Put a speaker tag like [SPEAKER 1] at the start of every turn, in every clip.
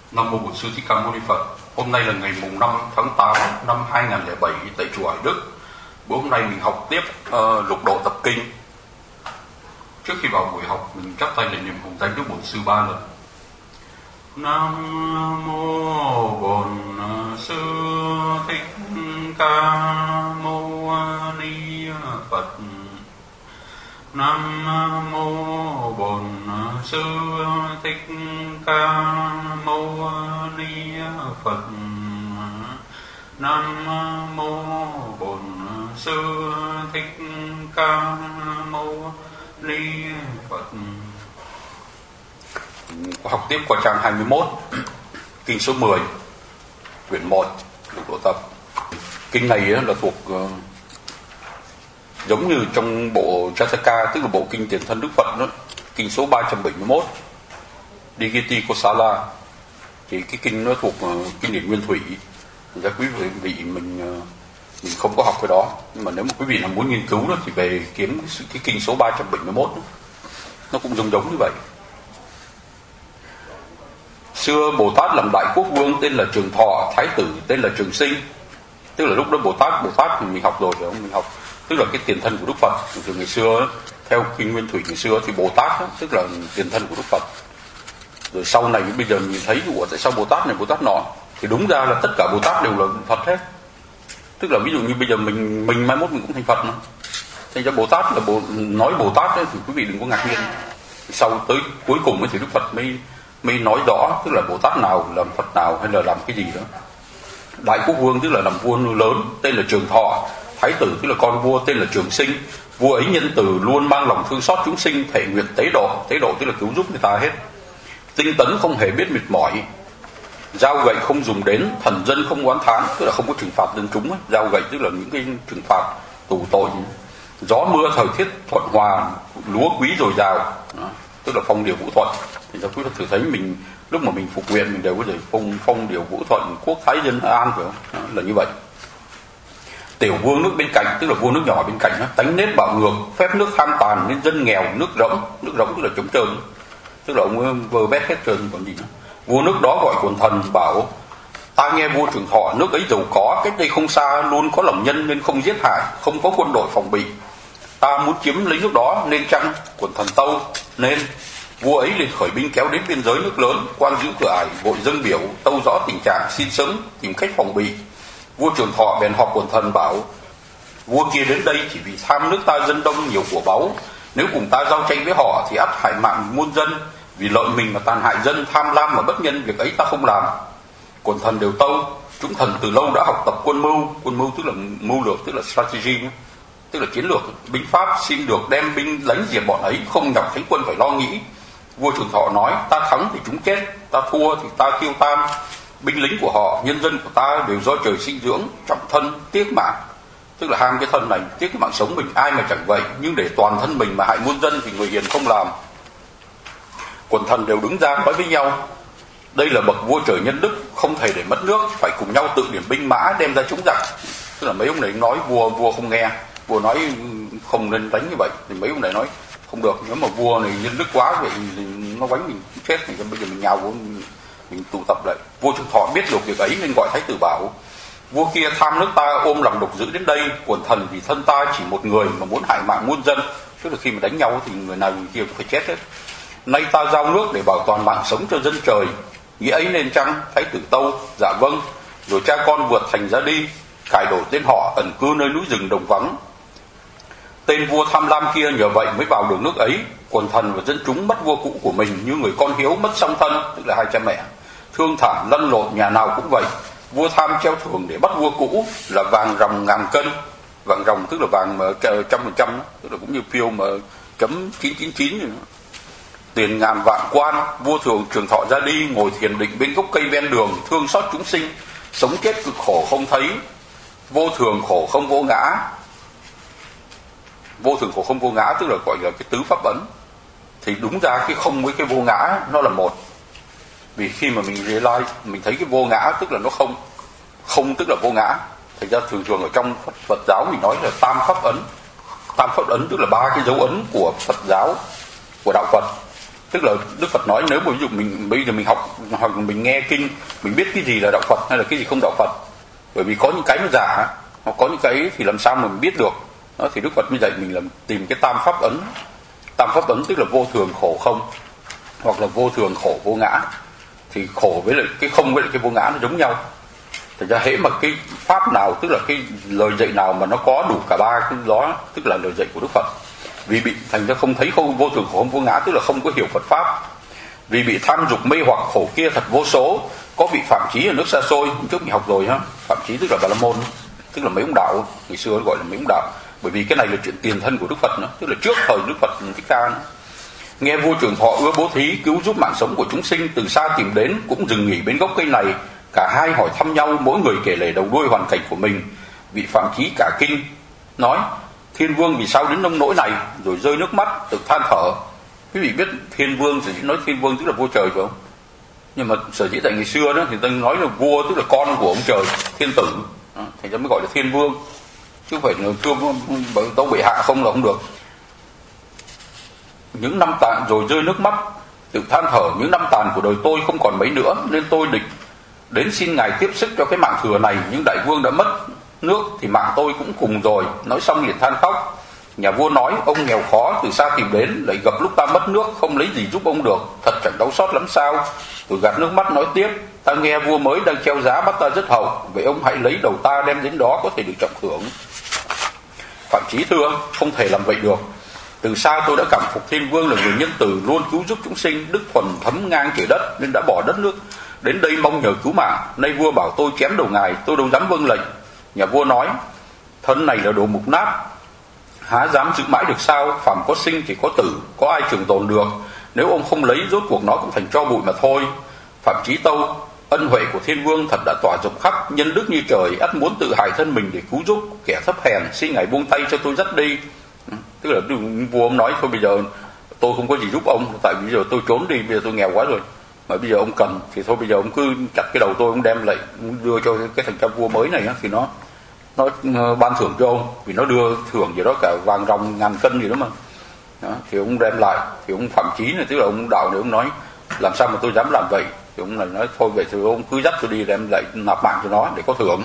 [SPEAKER 1] Nam mô Bổn Sư Thích Ca Mâu Ni Phật. Hôm nay là ngày mùng 5 tháng 8 năm 2007 tại chùa Hải Đức. Bữa hôm nay mình học tiếp lục độ tập kinh. Trước khi vào buổi học, mình chắp tay để niệm hồng danh Đức Bổn Sư 3 lần. Nam mô Bổn Sư Thích Ca Mâu Ni Phật. Nam mô Bổn Sư Thích Ca Mâu Ni Phật. Nam mô Bổn Sư Thích Ca Mâu Ni Phật. Học tiếp qua trang 21, kinh số 10, quyển 1, lục độ tập. Kinh này là thuộc giống như trong bộ Jataka, tức là bộ kinh tiền thân Đức Phật đó, kinh số 371, Digiti Kosala. Thì cái kinh nó thuộc kinh điển Nguyên Thủy. Ra quý vị mình không có học cái đó, nhưng mà nếu mà quý vị nào muốn nghiên cứu đó thì về kiếm cái kinh số 371 đó. Nó cũng giống như vậy. Xưa Bồ Tát làm đại quốc vương tên là Trường Thọ, thái tử tên là Trường Sinh. Tức là lúc đó Bồ Tát thì mình học rồi phải không? Mình học tức là cái tiền thân của Đức Phật. Từ ngày xưa theo kinh Nguyên Thủy ngày xưa thì Bồ Tát đó, tức là tiền thân của Đức Phật. Rồi sau này bây giờ mình thấy tại sao Bồ Tát này Bồ Tát nọ, thì đúng ra là tất cả Bồ Tát đều là Phật hết. Tức là ví dụ như bây giờ mình mai mốt mình cũng thành Phật nữa. Thành ra Bồ Tát là nói Bồ Tát ấy, thì quý vị đừng có ngạc nhiên. Sau tới cuối cùng thì Đức Phật mới nói rõ, tức là Bồ Tát nào làm Phật nào hay là làm cái gì đó. Đại quốc vương tức là làm vua lớn tên là Trường Thọ, thái tử tức là con vua tên là Trường Sinh. Vua ấy nhân từ, luôn mang lòng thương xót chúng sinh, thể nguyện tế độ tức là cứu giúp người ta hết. Tinh tấn không hề biết mệt mỏi, dao gậy không dùng đến, thần dân không oán thán, tức là không có trừng phạt dân chúng ấy. Dao gậy tức là những cái trừng phạt tù tội. Gió mưa thời tiết thuận hòa, lúa quý dồi dào, tức là phong điều vũ thuận. Thì quý vị thử thấy mình lúc mà mình phục nguyện mình đều có thể phong điều vũ thuận, quốc thái dân an, phải không? Đó, là như vậy. Tiểu vương nước bên cạnh tức là vua nước nhỏ bên cạnh đó, tánh nết bạo ngược, phép nước tham tàn nên dân nghèo, nước rỗng tức là trống trơn, tức là ông vơ vét hết trơn còn gì nữa. Vua nước đó gọi quần thần bảo: ta nghe vua Trường Thọ nước ấy giàu có, cách đây không xa, luôn có lòng nhân nên không giết hại, không có quân đội phòng bị. Ta muốn chiếm lấy nước đó nên chăng? Quần thần tâu nên. Vua ấy liền khởi binh kéo đến biên giới nước lớn, quan giữ cửa ải, vội dâng biểu tâu rõ tình trạng, xin sớm tìm cách phòng bị. Vua Trường Thọ bèn họp quần thần bảo: vua kia đến đây chỉ vì tham nước ta dân đông nhiều của báu, nếu cùng ta giao tranh với họ thì ắt hại mạng muôn dân, vì lợi mình mà tàn hại dân, tham lam mà bất nhân, việc ấy ta không làm. Quần thần đều tâu: chúng thần từ lâu đã học tập quân mưu tức là mưu lược, tức là strategy, tức là chiến lược, binh pháp, xin được đem binh đánh diệt bọn ấy, không nhọc thánh quân phải lo nghĩ. Vua Trường Thọ nói: ta thắng thì chúng chết, ta thua thì ta tiêu tan. Binh lính của họ, nhân dân của ta đều do trời sinh dưỡng, trọng thân tiếc mạng, tức là ham cái thân này, tiếc cái mạng sống mình, ai mà chẳng vậy, nhưng để toàn thân mình mà hại muôn dân thì người hiền không làm. Quần thần đều đứng ra nói với nhau: đây là bậc vua trời nhân đức, không thể để mất nước, phải cùng nhau tự điểm binh mã đem ra chống giặc. Tức là mấy ông này nói vua không nghe, vua nói không nên đánh như vậy, thì mấy ông này nói không được, nếu mà vua này nhân đức quá vậy thì nó đánh mình chết, thì bây giờ mình nhào vô mình tụ tập lại. Vua Trường Thọ biết được việc ấy nên gọi thái tử bảo: vua kia tham nước ta, ôm lòng độc dữ đến đây, quần thần vì thân ta chỉ một người mà muốn hại mạng muôn dân, tức là khi mà đánh nhau thì người nào người kia cũng phải chết hết. Nay ta giao nước để bảo toàn mạng sống cho dân trời, nghĩa ấy nên chăng? Thái tử tâu: dạ vâng. Rồi cha con vượt thành ra đi, cải đổi tên họ, ẩn cư nơi núi rừng đồng vắng. Tên vua tham lam kia nhờ vậy mới vào được nước ấy. Quần thần và dân chúng mất vua cũ của mình như người con hiếu mất song thân, tức là hai cha mẹ, thương thảm lăn lộn, nhà nào cũng vậy. Vua tham treo thưởng để bắt vua cũ là vàng ròng ngàn cân. Vàng ròng tức là vàng mà 100%, tức là cũng như phiêu mà chấm 999 vậy. Tiền ngàn vạn quan. Vua Trường Thọ ra đi, ngồi thiền định bên gốc cây ven đường, thương xót chúng sinh, sống chết cực khổ không thấy, vô thường khổ không vô ngã. Vô thường khổ không vô ngã tức là gọi là cái tứ pháp ấn. Thì đúng ra cái không với cái vô ngã nó là một. Vì khi mà mình realize, mình thấy cái vô ngã tức là nó không tức là vô ngã. Thành ra thường ở trong Phật giáo mình nói là tam pháp ấn. Tam pháp ấn tức là ba cái dấu ấn của Phật giáo, của đạo Phật. Tức là Đức Phật nói nếu ví dụ mình bây giờ mình học hoặc mình nghe kinh, mình biết cái gì là đạo Phật hay là cái gì không đạo Phật. Bởi vì có những cái nó giả, hoặc có những cái thì làm sao mà mình biết được. Đó, thì Đức Phật mới dạy mình là tìm cái tam pháp ấn. Tam pháp ấn tức là vô thường khổ không, hoặc là vô thường khổ vô ngã. Thì khổ với lại cái không với lại cái vô ngã nó giống nhau. Thành ra hễ mà cái pháp nào, tức là cái lời dạy nào mà nó có đủ cả ba cái đó, tức là lời dạy của Đức Phật. Vì bị thành ra không thấy không vô thường khổ không vô ngã, tức là không có hiểu Phật pháp. Vì bị tham dục mê hoặc khổ kia thật vô số, có vị phạm chí ở nước xa xôi. Hôm trước mình học rồi ha, phạm chí tức là Bà La Môn, tức là mấy ông đạo, ngày xưa nó gọi là mấy ông đạo. Bởi vì cái này là chuyện tiền thân của Đức Phật nữa, tức là trước thời Đức Phật Thích Ca nữa. Nghe vua Trường Thọ ưa bố thí cứu giúp mạng sống của chúng sinh, từ xa tìm đến cũng dừng nghỉ bên gốc cây này. Cả hai hỏi thăm nhau, mỗi người kể lể đầu đuôi hoàn cảnh của mình. Vị phạm chí cả kinh nói: Thiên Vương vì sao đến nông nỗi này, rồi rơi nước mắt tự than thở. Quý vị biết Thiên Vương, sở dĩ nói Thiên Vương tức là vua trời phải không? Nhưng mà sở dĩ tại ngày xưa đó thì ta nói là vua tức là con của ông trời, thiên tử, thành ra mới gọi là Thiên Vương, chứ không phải là tâu bệ hạ không là không được. Những năm tàn rồi rơi nước mắt tự than thở, những năm tàn của đời tôi không còn mấy nữa, nên tôi định đến xin ngài tiếp sức cho cái mạng thừa này. Nhưng đại vương đã mất nước thì mạng tôi cũng cùng rồi. Nói xong liền than khóc. Nhà vua nói: ông nghèo khó từ xa tìm đến, lại gặp lúc ta mất nước, không lấy gì giúp ông được, thật chẳng đau xót lắm sao? Rồi gạt nước mắt nói tiếp: ta nghe vua mới đang treo giá bắt ta rất hậu, vậy ông hãy lấy đầu ta đem đến đó, có thể được trọng thưởng. Phạm chí thưa: không thể làm vậy được. Từ xa tôi đã cảm phục Thiên Vương là người nhân từ, luôn cứu giúp chúng sinh, đức thuần thấm ngang trời đất, nên đã bỏ đất nước đến đây mong nhờ cứu mạng. Nay vua bảo tôi chém đầu ngài, tôi đâu dám vâng lệnh. Nhà vua nói: thân này là đồ mục nát, há dám giữ mãi được sao? Phàm có sinh thì có tử, có ai trường tồn được? Nếu ông không lấy, rốt cuộc nó cũng thành tro bụi mà thôi. Phạm chí tâu: ân huệ của Thiên Vương thật đã tỏa rộng khắp, nhân đức như trời, ắt muốn tự hại thân mình để cứu giúp kẻ thấp hèn, xin ngài buông tay cho tôi dắt đi. Tức là vua ông nói: thôi bây giờ tôi không có gì giúp ông, tại vì bây giờ tôi trốn đi, bây giờ tôi nghèo quá rồi, mà bây giờ ông cần thì thôi bây giờ ông cứ chặt cái đầu tôi, ông đem lại đưa cho cái thằng cha vua mới này thì nó ban thưởng cho ông, vì nó đưa thưởng gì đó cả vàng ròng ngàn cân gì đó mà. Đó, thì ông đem lại, thì ông Phạm chí này, tức là ông đạo này, ông nói: làm sao mà tôi dám làm vậy? Thì ông này nói: thôi vậy thì ông cứ dắt tôi đi, đem lại nạp mạng cho nó để có thưởng.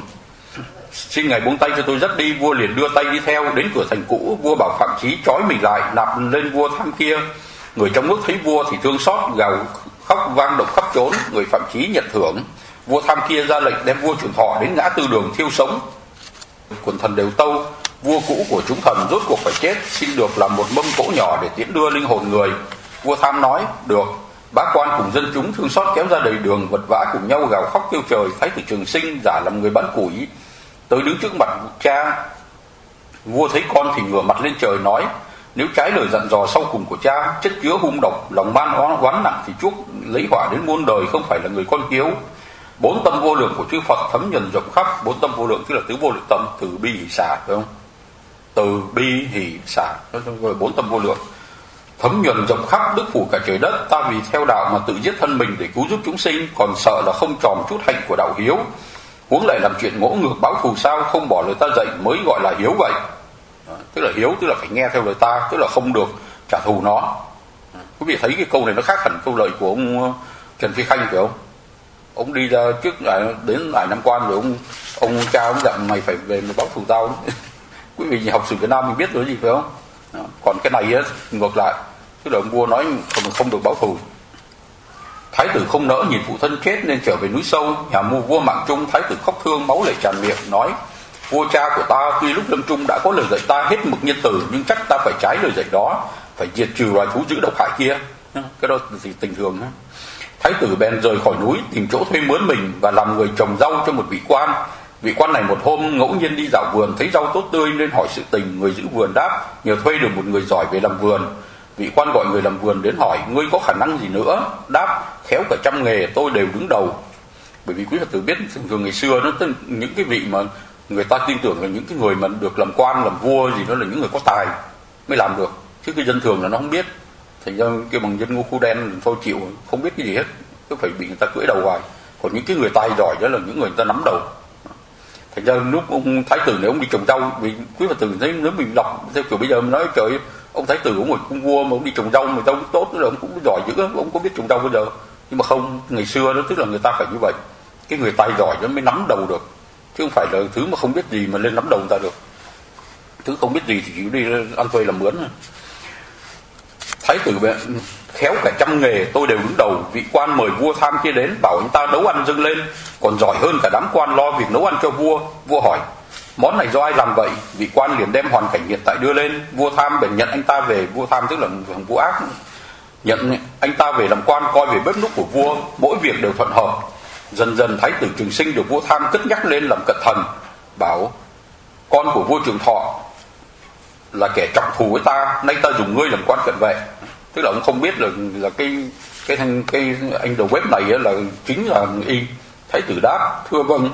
[SPEAKER 1] Xin ngài buông tay cho tôi dắt đi. Vua liền đưa tay đi theo. Đến cửa thành cũ, vua bảo Phạm chí trói mình lại, nạp lên vua Tham kia. Người trong nước thấy vua thì thương xót, gào khóc vang động khắp trốn. Người Phạm chí nhận thưởng. Vua Tham kia ra lệnh đem vua Trường Thọ đến ngã tư đường thiêu sống. Quần thần đều tâu: vua cũ của chúng thần rốt cuộc phải chết, xin được làm một mâm cỗ nhỏ để tiễn đưa linh hồn người. Vua Tham nói: được. Bá quan cùng dân chúng thương xót kéo ra đầy đường, vật vã cùng nhau gào khóc kêu trời. Thái tử Trường Sinh giả làm người bán củi tới đứng trước mặt cha. Vua thấy con thì ngửa mặt lên trời nói: nếu trái lời dặn dò sau cùng của cha, chất chứa hung độc, lòng man oán nặng, thì chuốc lấy họa đến muôn đời, không phải là người con kiếu. Bốn tâm vô lượng của chư Phật thấm nhuần rộng khắp. Bốn tâm vô lượng tức là tứ vô lượng tâm: từ bi hỷ xả, phải không? Từ bi hỷ xả, đó gọi là bốn tâm vô lượng. Thấm nhuần rộng khắp, đức phủ cả trời đất. Ta vì theo đạo mà tự giết thân mình để cứu giúp chúng sinh, còn sợ là không tròn chút hạnh của đạo hiếu, huống lại làm chuyện ngỗ ngược báo thù sao? Không bỏ lời ta dạy mới gọi là hiếu vậy. Đó, tức là hiếu tức là phải nghe theo lời ta, tức là không được trả thù nó. Quý vị thấy cái câu này nó khác hẳn câu lời của ông Trần Phi Khanh phải không? Ông đi ra trước đến Đại Nam Quan rồi ông cha ông dặn mày phải về báo thù tao. Quý vị học sử Việt Nam mình biết rồi gì phải không? Đó. Còn cái này á, ngược lại, tức là ông vua nói không được báo thù. Thái tử không nỡ nhìn phụ thân chết nên trở về núi sâu. Nhà vua Mạng Trung, thái tử khóc thương máu lệ tràn miệng nói: vua cha của ta tuy lúc lâm chung đã có lời dạy ta hết mực nhân từ, nhưng chắc ta phải trái lời dạy đó, phải diệt trừ loài thú dữ độc hại kia. Cái đó thì tình thường. Thái tử bèn rời khỏi núi, tìm chỗ thuê mướn mình và làm người trồng rau cho một vị quan. Vị quan này một hôm ngẫu nhiên đi dạo vườn, thấy rau tốt tươi nên hỏi sự tình. Người giữ vườn đáp: nhờ thuê được một người giỏi về làm vườn. Vị quan gọi người làm vườn đến hỏi: ngươi có khả năng gì nữa? Đáp: khéo cả trăm nghề tôi đều đứng đầu. Bởi vì quý Phật tử biết thường ngày xưa nó những cái vị mà người ta tin tưởng là những cái người mà được làm quan làm vua gì đó là những người có tài mới làm được, chứ cái dân thường là nó không biết. Thành ra cái bằng dân ngu khu đen thôi chịu, không biết cái gì hết, cứ phải bị người ta cưỡi đầu hoài. Còn những cái người tài giỏi đó là những người ta nắm đầu. Thành ra lúc ông thái tử này ông đi trồng rau, vì quý Phật tử thấy nếu mình đọc theo kiểu bây giờ mình nói trời Ông thái tử ông ở cung vua mà ông đi trồng rau mà rau tốt, tức là ông cũng giỏi dữ, ông có biết trồng rau bây giờ. Nhưng mà không, ngày xưa đó tức là người ta phải như vậy, cái người tài giỏi nó mới nắm đầu được, chứ không phải là thứ mà không biết gì mà lên nắm đầu người ta được. Thứ không biết gì thì chỉ đi ăn thuê làm mướn. Thái tử khéo cả trăm nghề, tôi đều đứng đầu. Vị quan mời vua tham kia đến, bảo anh ta nấu ăn dâng lên, còn giỏi hơn cả đám quan lo việc nấu ăn cho vua. Vua hỏi món này do ai làm vậy? Vị quan liền đem hoàn cảnh hiện tại đưa lên. Vua tham bèn nhận anh ta về. Vua tham tức là thằng vua ác, nhận anh ta về làm quan, coi về bếp núc của vua, mỗi việc đều thuận hợp. Dần dần thái tử Trường Sinh được vua tham cất nhắc lên làm cận thần, bảo con của vua Trường Thọ là kẻ trọng thù với ta, nay ta dùng ngươi làm quan cận vệ. Tức là ông không biết là cái anh đầu bếp này là chính là y. Thái tử đáp thưa vâng.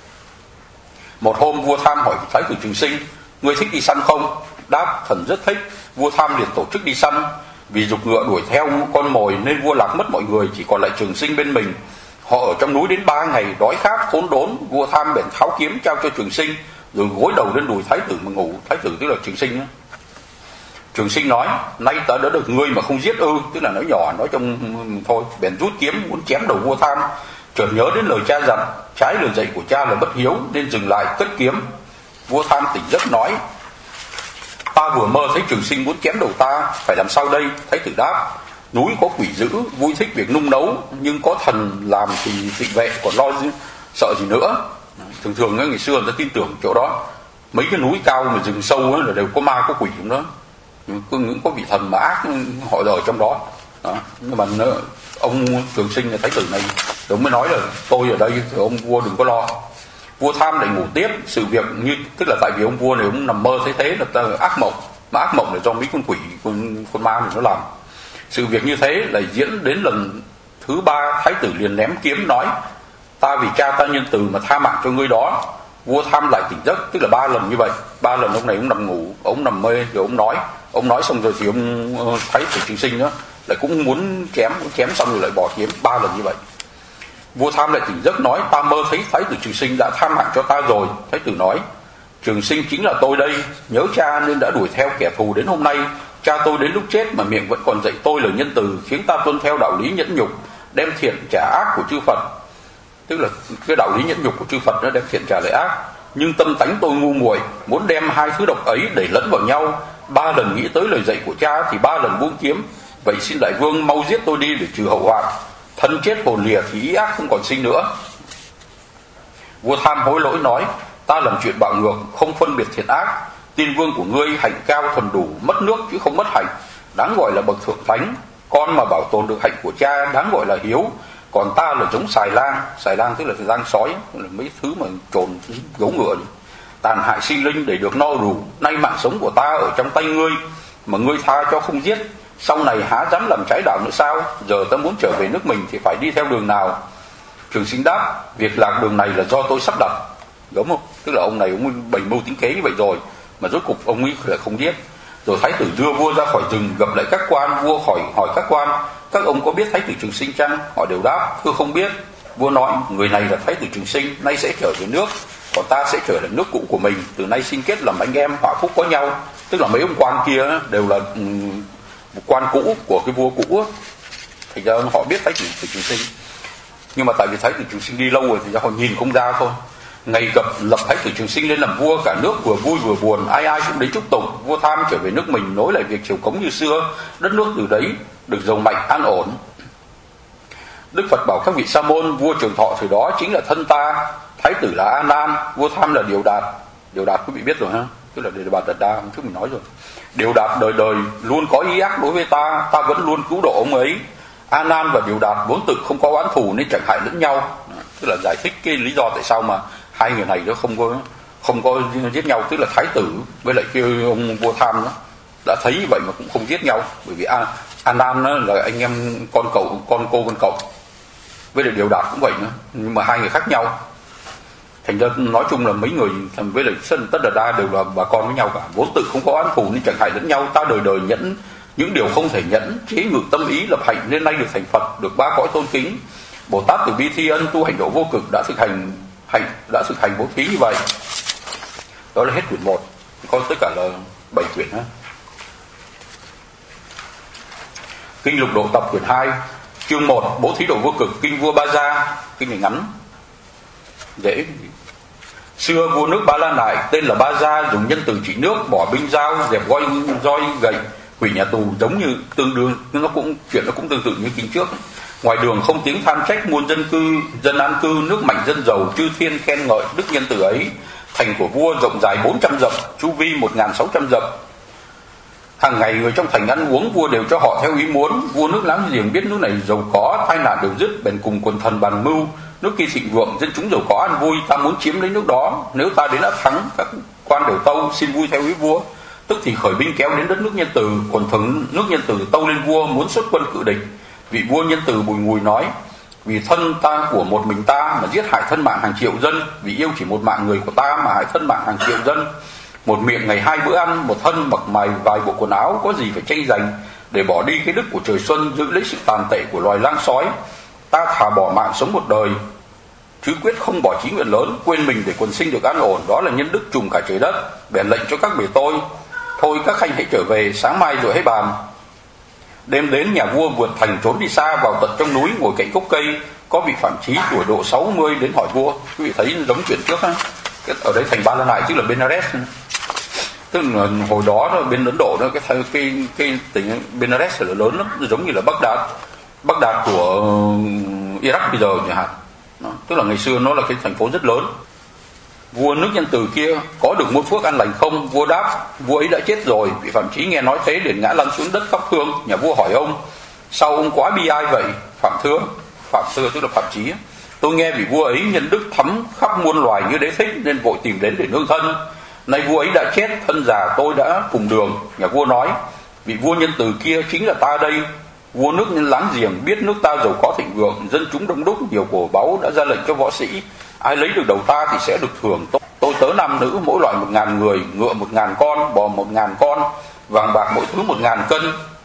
[SPEAKER 1] Một hôm vua tham hỏi thái tử Trường Sinh, ngươi thích đi săn không? Đáp thần rất thích. Vua tham liền tổ chức đi săn. Vì giục ngựa đuổi theo con mồi nên vua lạc mất mọi người, chỉ còn lại Trường Sinh bên mình. Họ ở trong núi đến 3 ngày, đói khát khốn đốn. Vua tham bèn tháo kiếm trao cho Trường Sinh, rồi gối đầu lên đùi thái tử mà ngủ. Thái tử tức là Trường Sinh đó. Trường Sinh nói nay ta đã được ngươi mà không giết ư? Tức là nói nhỏ, nói trong thôi. Bèn rút kiếm muốn chém đầu vua tham, chợt nhớ đến lời cha dặn, trái lời dạy của cha là bất hiếu, nên dừng lại cất kiếm. Vua tham tỉnh giấc nói ta vừa mơ thấy Trường Sinh muốn chém đầu ta, phải làm sao đây? Thái tử đáp núi có quỷ dữ, vui thích việc nung nấu, nhưng có thần làm thì tịnh vệ, còn lo sợ gì nữa. Thường thường ngày xưa người ta tin tưởng chỗ đó, mấy cái núi cao mà rừng sâu là đều có ma có quỷ trong đó, những có vị thần mà ác họ ở trong đó. Nhưng mà ông Trường Sinh là thái tử này ông mới nói là tôi ở đây thì ông vua đừng có lo. Vua tham lại ngủ tiếp. Sự việc như tức là tại vì ông vua này ông nằm mơ thấy thế là ác mộng, mà ác mộng là do mấy con quỷ con ma này nó làm. Sự việc như thế là diễn đến lần thứ 3, thái tử liền ném kiếm nói ta vì cha ta nhân từ mà tha mạng cho ngươi đó. Vua tham lại tỉnh giấc, tức là 3 lần như vậy. 3 lần ông này ông nằm ngủ, ông nằm mê rồi ông nói xong rồi thì ông thái tử Trường Sinh đó lại cũng muốn chém xong rồi lại bỏ kiếm. 3 lần như vậy. Vua tham lại tỉnh giấc nói ta mơ thấy thái tử Trường Sinh đã tha mạng cho ta rồi. Thái tử nói Trường Sinh chính là tôi đây, nhớ cha nên đã đuổi theo kẻ thù đến hôm nay. Cha tôi đến lúc chết mà miệng vẫn còn dạy tôi lời nhân từ, khiến ta tuân theo đạo lý nhẫn nhục, đem thiện trả ác của chư Phật. Tức là cái đạo lý nhẫn nhục của chư Phật nó đem thiện trả lại ác. Nhưng tâm tánh tôi ngu muội, muốn đem hai thứ độc ấy để lẫn vào nhau. 3 lần nghĩ tới lời dạy của cha thì 3 lần buông kiếm. Vậy xin đại vương mau giết tôi đi để trừ hậu hoạn. Thân chết hồn lìa thì ý ác không còn sinh nữa. Vua tham hối lỗi nói ta làm chuyện bạo ngược, không phân biệt thiện ác. Tiên vương của ngươi hạnh cao thuần đủ, mất nước chứ không mất hạnh, đáng gọi là bậc thượng thánh. Con mà bảo tồn được hạnh của cha đáng gọi là hiếu. Còn ta là giống xài lang tức là lang sói, là mấy thứ mà trồn gấu ngựa này. Tàn hại sinh linh để được no đủ. Nay mạng sống của ta ở trong tay ngươi, mà ngươi tha cho không giết, sau này há dám làm trái đạo nữa sao? Giờ ta muốn trở về nước mình thì phải đi theo đường nào? Trường Sinh đáp việc lạc đường này là do tôi sắp đặt. Đúng không? Tức là ông này ông bày mưu tính kế như vậy rồi mà rốt cục ông ấy lại không giết. Rồi thái tử đưa vua ra khỏi rừng, gặp lại các quan. Vua hỏi các quan các ông có biết thái tử Trường Sinh chăng? Họ đều đáp thưa không biết. Vua nói người này là thái tử Trường Sinh, nay sẽ trở về nước, còn ta sẽ trở lại nước cũ của mình. Từ nay xin kết làm anh em, họa phúc có nhau. Tức là mấy ông quan kia đều là quan cũ của cái vua cũ, thì ra họ biết thái tử Trường Sinh. Nhưng mà tại vì thái tử Trường Sinh đi lâu rồi thì họ nhìn không ra thôi. Ngày lập thái tử Trường Sinh lên làm vua, cả nước vừa vui vừa buồn, ai ai cũng đến chúc tụng. Vua tham trở về nước mình, nối lại việc triều cống như xưa. Đất nước từ đấy được giàu mạnh an ổn. Đức Phật bảo các vị sa môn, vua Trường Thọ thời đó chính là thân ta, thái tử là A Nan, vua tham là Điều Đạt. Điều Đạt quý vị biết rồi ha, tức là Đề Bà Đạt Đa, hôm trước mình nói rồi. Điều Đạt đời đời luôn có ý ác đối với ta, ta vẫn luôn cứu độ ông ấy. A Nan và Điều Đạt vốn tự không có oán thù nên chẳng hại lẫn nhau. Tức là giải thích cái lý do tại sao mà hai người này nó không có giết nhau. Tức là thái tử với lại cái ông vua tham đó đã thấy như vậy mà cũng không giết nhau, bởi vì A Nan là anh em con cô con cậu, với lại Điều Đạt cũng vậy nữa, nhưng mà hai người khác nhau. Thành ra nói chung là mấy người với lại Tất Đạt Đa đều là bà con với nhau cả, vốn tự không có oán thù nên chẳng hại lẫn nhau. Ta đời đời nhẫn những điều không thể nhẫn, chế ngự tâm ý lập hạnh, nên nay được thành Phật, được 3 cõi tôn kính. Bồ Tát Từ Bi Thi Ân tu hành độ vô cực đã thực hành bố thí như vậy. Đó là hết quyển 1, có tất cả là 7 quyển ha. Kinh Lục Độ Tập quyển 2, chương 1, Bố thí độ vô cực. Kinh vua Ba Gia, kinh này ngắn dễ. Xưa vua nước Ba La Nại tên là Ba Gia dùng nhân từ trị nước, bỏ binh dao, dẹp roi gậy, hủy nhà tù, giống như tương đương, nhưng chuyện nó cũng tương tự như kinh trước. Ngoài đường không tiếng than trách, muôn dân an cư, nước mạnh dân giàu, chư thiên khen ngợi đức nhân từ ấy. Thành của vua rộng dài 400 dặm, chu vi 1.600 dặm. Hàng ngày người trong thành ăn uống, vua đều cho họ theo ý muốn. Vua nước láng giềng biết nước này giàu có, tai nạn đều dứt, bèn cùng quần thần bàn mưu. Nước kia thịnh vượng, dân chúng giàu có ăn vui, ta muốn chiếm lấy nước đó. Nếu ta đến đã thắng, các quan đều tâu xin vui theo ý vua. Tức thì khởi binh kéo đến đất nước Nhân Từ. Quần thần nước Nhân Từ tâu lên vua muốn xuất quân cự địch. Vị vua Nhân Từ bùi ngùi nói: vì thân ta của một mình ta mà giết hại thân mạng hàng triệu dân, vì yêu chỉ một mạng người của ta mà hại thân mạng hàng triệu dân. Một miệng ngày 2 bữa ăn, một thân mặc mày vài bộ quần áo, có gì phải tranh giành, để bỏ đi cái đức của trời xuân, giữ lấy sự tàn tệ của loài lang sói. Ta thà bỏ mạng sống một đời, chứ quyết không bỏ chí nguyện lớn, quên mình để quần sinh được an ổn. Đó là nhân đức trùm cả trời đất. Bèn lệnh cho các bề tôi: thôi các khanh hãy trở về, sáng mai rồi hãy bàn. Đêm đến, nhà vua vượt thành trốn đi xa, vào tận trong núi ngồi cạnh gốc cây. Có vị Phạm Chí tuổi độ 60 đến hỏi vua. Quý vị thấy giống chuyện trước á, ở đây thành Ba La Nại tức là Benares, tức là hồi đó bên Ấn Độ đó, cái tỉnh Benares là lớn lắm, giống như là Baghdad của Iraq bây giờ chẳng hạn. Tức là ngày xưa nó là cái thành phố rất lớn. Vua nước Nhân Từ kia có được muôn phước an lành không? Vua đáp: vua ấy đã chết rồi. Vị Phạm Chí nghe nói thế liền ngã lăn xuống đất khóc thương. Nhà vua hỏi ông: sao ông quá bi ai vậy? Phạm thưa tức là Phạm Chí: tôi nghe vị vua ấy nhân đức thấm khắp muôn loài như đế thích, nên vội tìm đến để nương thân. Nay vua ấy đã chết, thân già tôi đã cùng đường. Nhà vua nói: vị vua Nhân Từ kia chính là ta đây. Vua nước láng giềng biết nước ta giàu có thịnh vượng, dân chúng đông đúc, nhiều của báu, đã ra lệnh cho võ sĩ: ai lấy được đầu ta thì sẽ được thưởng tôi tớ nam nữ mỗi loại 1.000 người, ngựa 1.000 con, bò 1.000 con, vàng bạc mỗi thứ 1.000 cân.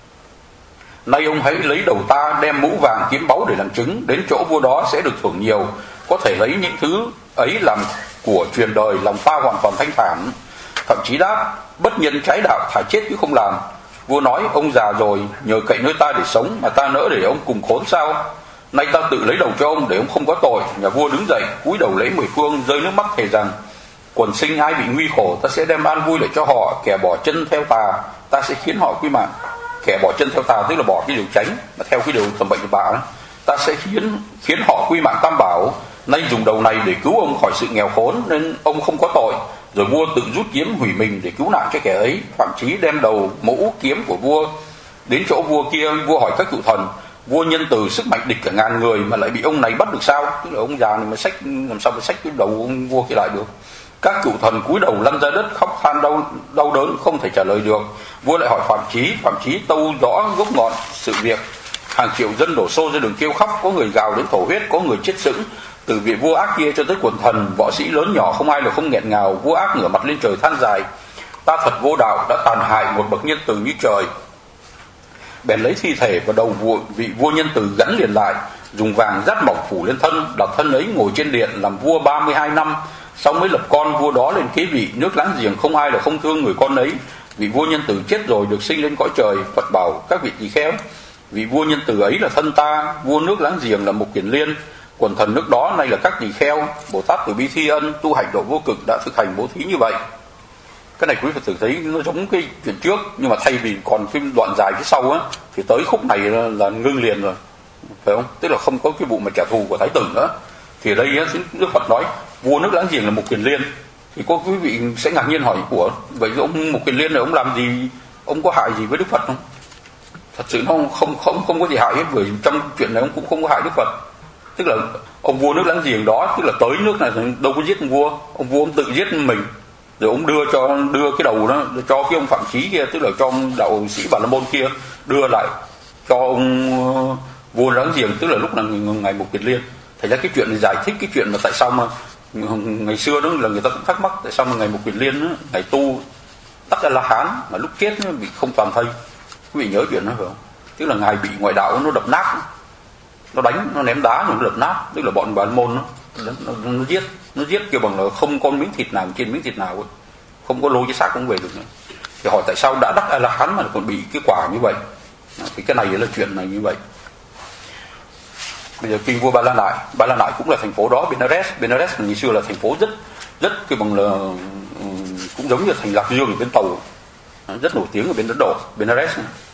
[SPEAKER 1] Nay ông hãy lấy đầu ta, đem mũ vàng kiếm báu để làm chứng, đến chỗ vua đó sẽ được thưởng nhiều, có thể lấy những thứ ấy làm của truyền đời, lòng ta hoàn toàn thanh thản. Thậm chí đáp: bất nhân trái đạo, thà chết chứ không làm. Vua nói: ông già rồi, nhờ cậy nơi ta để sống, mà ta nỡ để ông cùng khốn sao? Nay ta tự lấy đầu cho ông để ông không có tội. Nhà vua đứng dậy, cúi đầu lễ mười phương, rơi nước mắt thề rằng: quần sinh ai bị nguy khổ, ta sẽ đem an vui lại cho họ. Kẻ bỏ chân theo tà, ta sẽ khiến họ quy mạng. Kẻ bỏ chân theo tà tức là bỏ cái điều tránh mà theo cái điều tầm bệnh của bà đó. Ta sẽ khiến họ quy mạng tam bảo. Nay dùng đầu này để cứu ông khỏi sự nghèo khốn, nên ông không có tội. Rồi vua tự rút kiếm hủy mình để cứu nạn cho kẻ ấy. Phạm Chí đem đầu mũ kiếm của vua đến chỗ vua kia. Vua hỏi các cựu thần: vua Nhân Từ sức mạnh địch cả ngàn người mà lại bị ông này bắt được sao? Tức là ông già này mà làm sao mà xách cái đầu ông vua kia lại được? Các cựu thần cúi đầu lăn ra đất, khóc than đau đớn không thể trả lời được. Vua lại hỏi Phạm Chí tâu rõ gốc ngọn sự việc. Hàng triệu dân đổ xô ra đường kêu khóc, có người gào đến thổ huyết, có người chết sững. Từ vị vua ác kia cho tới quần thần võ sĩ lớn nhỏ, không ai là không nghẹn ngào. Vua ác ngửa mặt lên trời than dài: ta thật vô đạo, đã tàn hại một bậc nhân từ như trời. Bèn lấy thi thể và đầu vị vua Nhân Từ gắn liền lại, dùng vàng dắt mỏng phủ lên thân, đặt thân ấy ngồi trên điện làm vua 32 năm. Sau mới lập con vua đó lên kế vị. Nước láng giềng không ai là không thương người con ấy. Vị vua Nhân Từ chết rồi được sinh lên cõi trời. Phật bảo các vị tỳ kheo: vị vua Nhân Từ ấy là thân ta. Vua nước láng giềng là Mục Kiền Liên. Quần thần nước đó nay là các tỳ kheo. Bồ Tát Từ Bi Thi Ân tu hành độ vô cực đã thực hành bố thí như vậy. Cái này quý Phật tử thấy nó giống cái chuyện trước, nhưng mà thay vì còn cái đoạn dài phía sau á, thì tới khúc này là ngưng liền rồi, phải không? Tức là không có cái vụ mà trả thù của Thái Tử nữa. Thì ở đây á, Đức Phật nói vua nước láng giềng là Mục Kiền Liên. Thì có quý vị sẽ ngạc nhiên hỏi: của vậy ông Mục Kiền Liên này ông làm gì, ông có hại gì với Đức Phật không? Thật sự nó không có gì hại hết, bởi trong chuyện này ông cũng không có hại Đức Phật. Tức là ông vua nước láng giềng đó, tức là tới nước này đâu có giết ông vua ông tự giết mình. Rồi ông đưa cái đầu đó cho cái ông Phạm Chí kia, tức là cho ông đạo sĩ Bà La Môn kia, đưa lại cho ông vua láng giềng, tức là lúc là ngày Mục Kiền Liên. Thành ra cái chuyện này giải thích cái chuyện mà tại sao mà ngày xưa đó là người ta cũng thắc mắc tại sao mà ngày Mục Kiền Liên đó, ngày tu Đắc A La Hán mà lúc chết nó bị không toàn thây. Quý vị nhớ chuyện đó phải không? Tức là ngài bị ngoại đạo nó đập nát, nó đánh, nó ném đá, nó đập nát. Tức là bọn Bà La Môn nó giết kêu bằng là không có miếng thịt nào trên miếng thịt nào ấy. Không có lôi cái xác cũng về được nữa. Thì hỏi tại sao đã Đắc A La Hán mà còn bị cái quả như vậy? Thì cái này là chuyện này như vậy. Bây giờ kinh vua Ba La Nại cũng là thành phố đó. Benares ngày xưa là thành phố rất cái bằng là cũng giống như thành Lạc Dương ở bên Tàu, rất nổi tiếng ở bên Ấn Độ. Benares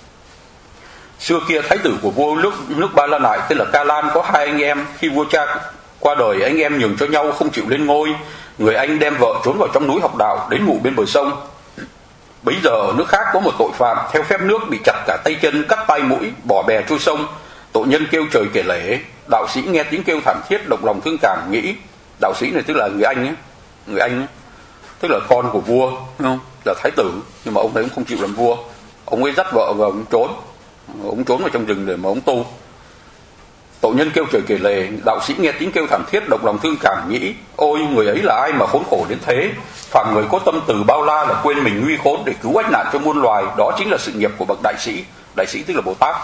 [SPEAKER 1] xưa kia thái tử của vua nước Ba La Nại tên là Ca Lan có 2 anh em. Khi vua cha qua đời, anh em nhường cho nhau không chịu lên ngôi. Người anh đem vợ trốn vào trong núi học đạo, đến ngủ bên bờ sông. Bấy giờ ở nước khác có một tội phạm theo phép nước bị chặt cả tay chân, cắt tay mũi, bỏ bè trôi sông. Tội nhân kêu trời kể lể. Đạo sĩ nghe tiếng kêu thảm thiết, động lòng thương cảm, nghĩ đạo sĩ này tức là người anh ấy, tức là con của vua, không? Là thái tử, nhưng mà ông ấy cũng không chịu làm vua. Ông ấy dắt vợ và ông trốn vào trong rừng để mà ông tu. Tội nhân kêu trời kể lể, đạo sĩ nghe tiếng kêu thảm thiết, động lòng thương cảm, nghĩ ôi người ấy là ai mà khốn khổ đến thế. Phàm người có tâm từ bao la là quên mình nguy khốn để cứu ách nạn cho muôn loài. Đó chính là sự nghiệp của bậc đại sĩ. Đại sĩ tức là Bồ Tát.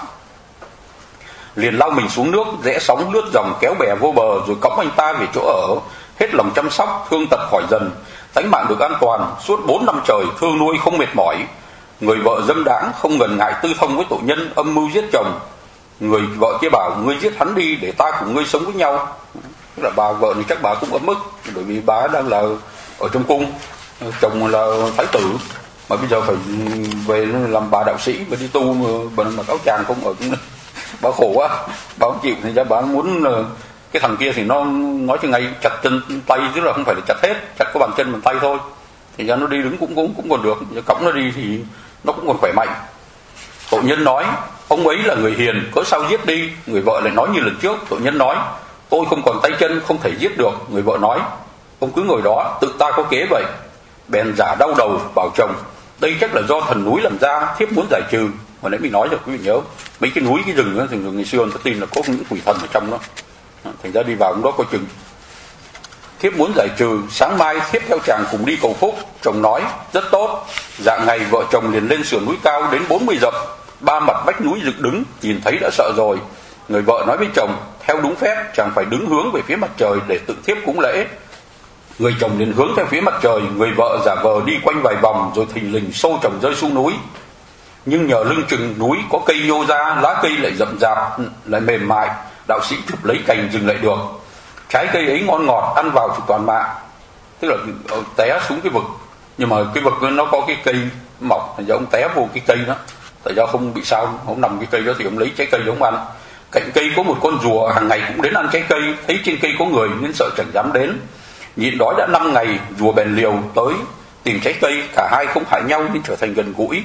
[SPEAKER 1] Liền lao mình xuống nước, rẽ sóng lướt dòng, kéo bè vô bờ, rồi cõng anh ta về chỗ ở. Hết lòng chăm sóc, thương tật khỏi dần, tánh mạng được an toàn. Suốt 4 năm trời thương nuôi không mệt mỏi. Người vợ dâm đãng không ngần ngại tư thông với tội nhân, âm mưu giết chồng. Người vợ kia bảo ngươi giết hắn đi để ta cùng ngươi sống với nhau. Tức là bà vợ này chắc bà cũng ấm ức, bởi vì bà đang là ở trong cung, chồng là thái tử, mà bây giờ phải về làm bà đạo sĩ và đi tu mà mặc áo chàng không ở cũng bà khổ quá, bà không chịu. Thì ra bà muốn cái thằng kia thì nó nói cho ngay chặt chân tay, chứ là không phải là chặt hết, chặt có bàn chân bàn tay thôi. Thì ra nó đi đứng cũng còn được, cõng nó đi thì nó cũng còn khỏe mạnh. Tội nhân nói ông ấy là người hiền, cớ sao giết đi. Người vợ lại nói như lần trước. Tội nhân nói tôi không còn tay chân, không thể giết được. Người vợ nói ông cứ ngồi đó, tự ta có kế vậy. Bèn giả đau đầu bảo chồng đây chắc là do thần núi làm ra, thiếp muốn giải trừ. Hồi nãy mình nói rồi quý vị nhớ, mấy cái núi cái rừng đó, thì ngày xưa người ta tin là có những quỷ thần ở trong đó, thành ra đi vào trong đó coi chừng. Thiếp muốn giải trừ, sáng mai thiếp theo chàng cùng đi cầu phúc. Chồng nói rất tốt. Dạng ngày vợ chồng liền lên sườn núi cao đến 40 dặm, 3 mặt vách núi dựng đứng, nhìn thấy đã sợ rồi. Người vợ nói với chồng theo đúng phép chàng phải đứng hướng về phía mặt trời để tự thiếp cúng lễ. Người chồng liền hướng theo phía mặt trời. Người vợ giả vờ đi quanh vài vòng, rồi thình lình xô chồng rơi xuống núi. Nhưng nhờ lưng chừng núi có cây nhô ra, lá cây lại rậm rạp, lại mềm mại. Đạo sĩ chụp lấy cành dừng lại được. Trái cây ấy ngon ngọt, ăn vào thì toàn mạng. Tức là té xuống cái vực, nhưng mà cái vực nó có cái cây mọc, thành ra ông té vô cái cây đó. Tại do không bị sao, không nằm cái cây đó thì ông lấy trái cây giống ăn. Cạnh cây có một con rùa hàng ngày cũng đến ăn trái cây, thấy trên cây có người nên sợ chẳng dám đến. Nhịn đói đã 5 ngày, rùa bèn liều tới tìm trái cây, cả hai không hại nhau nên trở thành gần gũi.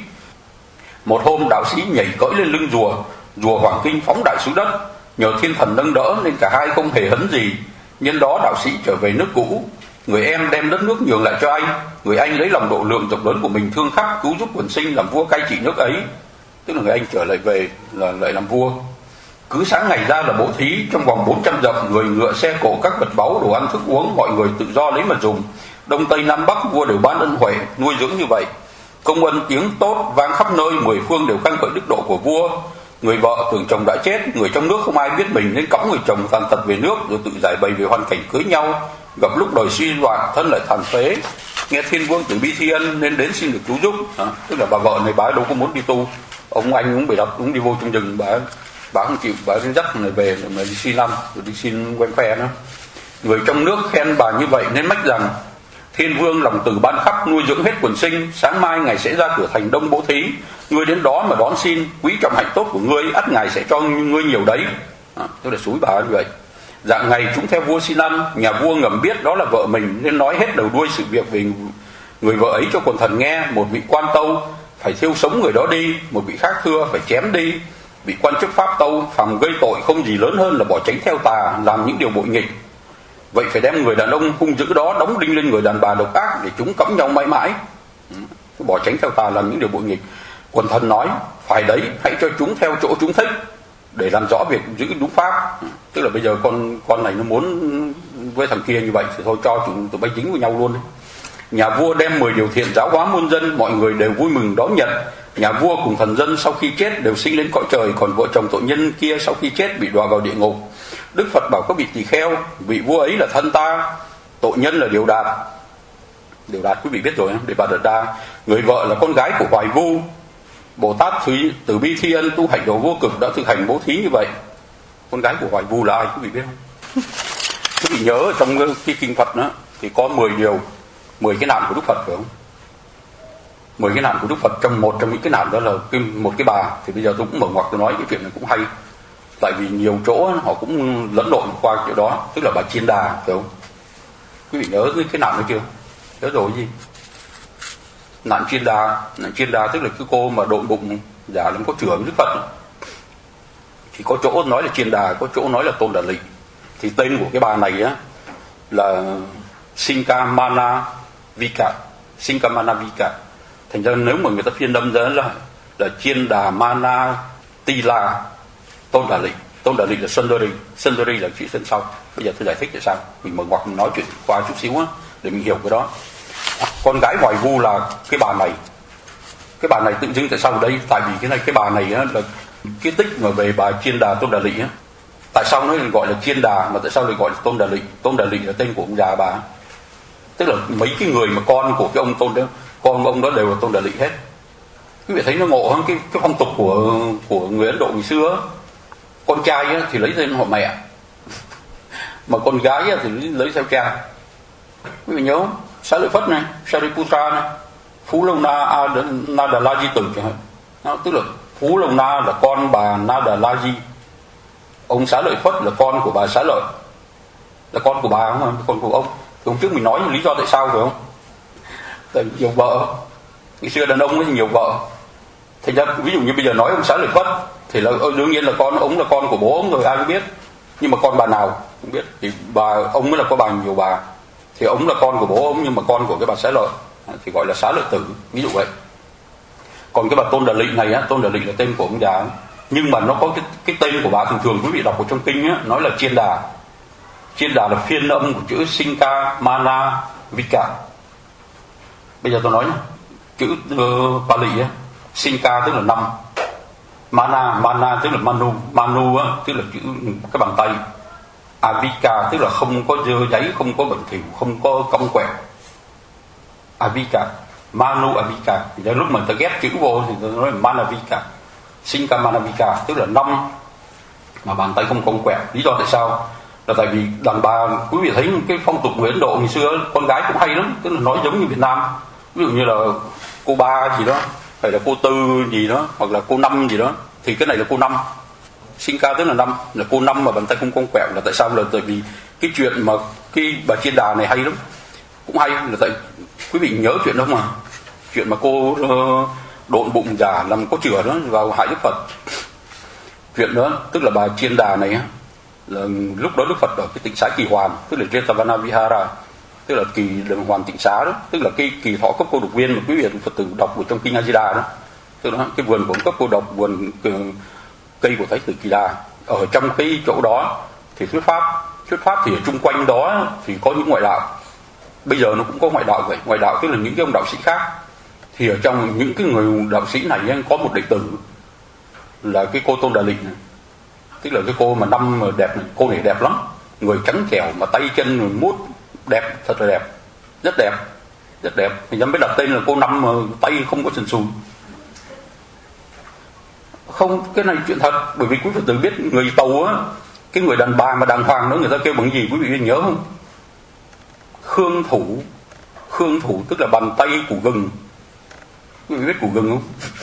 [SPEAKER 1] Một hôm đạo sĩ nhảy cõi lên lưng rùa hoảng kinh phóng đại xuống đất. Nhờ thiên thần nâng đỡ nên cả hai không hề hấn gì. Nhân đó đạo sĩ trở về nước cũ. Người em đem đất nước nhường lại cho anh. Người anh lấy lòng độ lượng rộng lớn của mình thương khắp, cứu giúp quần sinh làm vua cai trị nước ấy. Tức là người anh trở lại về là lại làm vua. Cứ sáng ngày ra là bố thí, trong vòng 400 dặm, người ngựa xe cộ các vật báu đồ ăn thức uống mọi người tự do lấy mà dùng. Đông Tây Nam Bắc vua đều ban ân huệ nuôi dưỡng như vậy. Công ân tiếng tốt vang khắp nơi, 10 phương đều khen ngợi đức độ của vua. Người vợ tưởng chồng đã chết, người trong nước không ai biết mình nên cõng người chồng tàn tật về nước, rồi tự giải bày về hoàn cảnh cưới nhau. Gặp lúc đời suy loạn, thân lại tàn phế, nghe thiên vương tử bi thi ân nên đến xin được cứu giúp. Tức là bà vợ này bà đâu có muốn đi tu, ông anh cũng bị đập, cũng đi vô trong rừng, bà không chịu, bà dắt người về mà đi xin năm, rồi đi xin quen phe nữa. Người trong nước khen bà như vậy nên mách rằng thiên vương lòng từ ban khắp, nuôi dưỡng hết quần sinh. Sáng mai ngài sẽ ra cửa thành đông bố thí, ngươi đến đó mà đón xin, quý trọng hạnh tốt của ngươi, ắt ngài sẽ cho ngươi nhiều đấy. Tức là xúi bà như vậy. Dạng ngày chúng theo vua xin ăn. Nhà vua ngầm biết đó là vợ mình nên nói hết đầu đuôi sự việc về người vợ ấy cho quần thần nghe. Một vị quan tâu phải thiêu sống người đó đi, một vị khác thưa phải chém đi. Vị quan chức pháp tâu phàm gây tội không gì lớn hơn là bỏ tránh theo tà, làm những điều bội nghịch. Vậy phải đem người đàn ông hung dữ đó đóng đinh lên người đàn bà độc ác để chúng cõng nhau mãi mãi. Bỏ tránh theo tà làm những điều bội nghịch. Quần thần nói phải đấy, hãy cho chúng theo chỗ chúng thích để làm rõ việc giữ đúng pháp. Tức là bây giờ con này nó muốn với thằng kia như vậy thì thôi cho chúng tụi bay dính với nhau luôn đấy. Nhà vua đem 10 điều thiện giáo hóa muôn dân, mọi người đều vui mừng đón nhận. Nhà vua cùng thần dân sau khi chết đều sinh lên cõi trời, còn vợ chồng tội nhân kia sau khi chết bị đọa vào địa ngục. Đức Phật bảo có vị tỳ kheo, vị vua ấy là thân ta, tội nhân là Điều Đạt. Điều Đạt quý vị biết rồi, Đề Bà Đạt Đa. Người vợ là con gái của Hoài Vu. Bồ Tát Từ Bi Thi Ân tu hành độ vô cực đã thực hành bố thí như vậy. Con gái của Hoài Vu là ai quý vị biết không? Quý vị nhớ trong cái kinh Phật đó thì có 10 điều, 10 cái nạn của Đức Phật phải không? 10 cái nạn của Đức Phật, trong một trong những cái nạn đó là một cái bà. Thì bây giờ tôi cũng mở ngoặc tôi nói cái chuyện này cũng hay, tại vì nhiều chỗ họ cũng lẫn lộn qua chỗ đó, tức là bà Chiên Đà phải không? Quý vị nhớ cái nạn đó chưa? Nhớ rồi gì? Nạn Chiên Đà tức là cái cô mà độn bụng giả làm có chửa Đức Phật. Thì có chỗ nói là Chiên Đà, có chỗ nói là Tôn Đà Lị. Thì tên của cái bà này á là Sinkamana Vika. Thành ra nếu mà người ta phiên âm ra là Chiên Đà Mana Tila Tôn Đà Lị. Tôn Đà Lị là Sundari là chữ thân sau. Bây giờ tôi giải thích tại sao. Mình mở ngoặc mình nói chuyện qua chút xíu á để mình hiểu cái đó. Con gái Hoài Vu là cái bà này. Cái bà này tự dưng tại sao ở đây? Tại vì cái bà này á, là cái tích mà về bà Chiên Đà Tôn Đà Lị á. Tại sao nó gọi là Chiên Đà mà tại sao lại gọi là Tôn Đà Lị? Tôn Đà Lị là tên của ông già bà. Tức là mấy cái người mà con của cái ông Tôn đó, con ông đó đều là Tôn Đà Lị hết. Quý vị thấy nó ngộ hơn cái phong tục của người Ấn Độ ngày xưa. Con trai á, thì lấy tên họ mẹ, mà con gái á, thì lấy theo cha. Quý vị nhớ không? Xá Lợi Phất này, Sariputra này, Phú Lâu Na Nada La Di Tử chẳng hạn. Tức là Phú Lâu Na là con bà Nada La Di. Ông Xá Lợi Phất là con của bà Xá Lợi, là con của bà không, con của ông. Thì hôm trước mình nói lý do tại sao phải không? Tại nhiều vợ. Ngày xưa đàn ông thì nhiều vợ. Thành ra ví dụ như bây giờ nói ông Xá Lợi Phất thì là đương nhiên là ông là con của bố ông rồi, ai cũng biết. Nhưng mà con bà nào không biết. Thì ông mới là có bà nhiều bà. Thì ông là con của bố ông nhưng mà con của cái bà Xá Lợi thì gọi là Xá Lợi Tử, ví dụ vậy. Còn cái bà Tôn Đà Lị này á, Tôn Đà Lị là tên của ông già, nhưng mà nó có cái tên của bà thường quý vị đọc ở trong kinh á, nói là Chiên Đà. Chiên Đà là phiên âm của chữ Sinka Mana Vika. Bây giờ tôi nói nhé, chữ Pali á, Sinka tức là 5, Mana tức là Manu á, tức là chữ cái bàn tay, Avika tức là không có dơ giấy, không có bẩn thỉu, không có cong quẹo. Avika, Manu Avika. Thì lúc mà ta ghép chữ vô thì ta nói là Manavika. Sinka Manavika tức là 5 mà bàn tay không cong quẹo. Lý do tại sao? Là tại vì đàn bà, quý vị thấy cái phong tục người Ấn Độ ngày xưa con gái cũng hay lắm, tức là nói giống như Việt Nam. Ví dụ như là cô ba gì đó, hay là cô tư gì đó, hoặc là cô năm gì đó, thì cái này là cô năm. Sinka tức là 5, là cô năm mà bàn tay không cong quẹo. Là tại sao? Là tại vì cái chuyện mà cái bà Chiên Đà này hay lắm, cũng hay là tại quý vị nhớ chuyện đó mà, chuyện mà cô độn bụng giả làm có chửa đó vào hại Đức Phật. Chuyện đó tức là bà Chiên Đà này là lúc đó Đức Phật ở cái tịnh xá Kỳ Hoàn, tức là Jetavana Vihara, tức là kỳ đường Hoàn tịnh xá đó, tức là cái kỳ thọ cấp cô độc viên mà quý vị Phật tử đọc ở trong kinh A Di Đà đó. Tức là cái vườn của ông cấp cô độc, vườn cây của Thái tử Kỳ Đà. Ở trong cái chỗ đó thì thuyết pháp thì ở chung quanh đó thì có những ngoại đạo. Bây giờ nó cũng có ngoại đạo vậy. Ngoại đạo tức là những cái ông đạo sĩ khác. Thì ở trong những cái người đạo sĩ này có một đệ tử là cái cô Tôn Đà Lị này. Tức là cái cô mà năm mà đẹp này. Cô này đẹp lắm, người trắng trẻo mà tay chân người mút đẹp, thật là đẹp, rất đẹp, rất đẹp. Thì dám mới đặt tên là cô năm mà tay không có sần sùi. Không, cái này chuyện thật. Bởi vì quý Phật tử biết người Tàu á, cái người đàn bà mà đàng hoàng đó người ta kêu bằng gì quý vị nhớ không? Khương thủ tức là bàn tay củ gừng. Quý vị biết củ gừng không?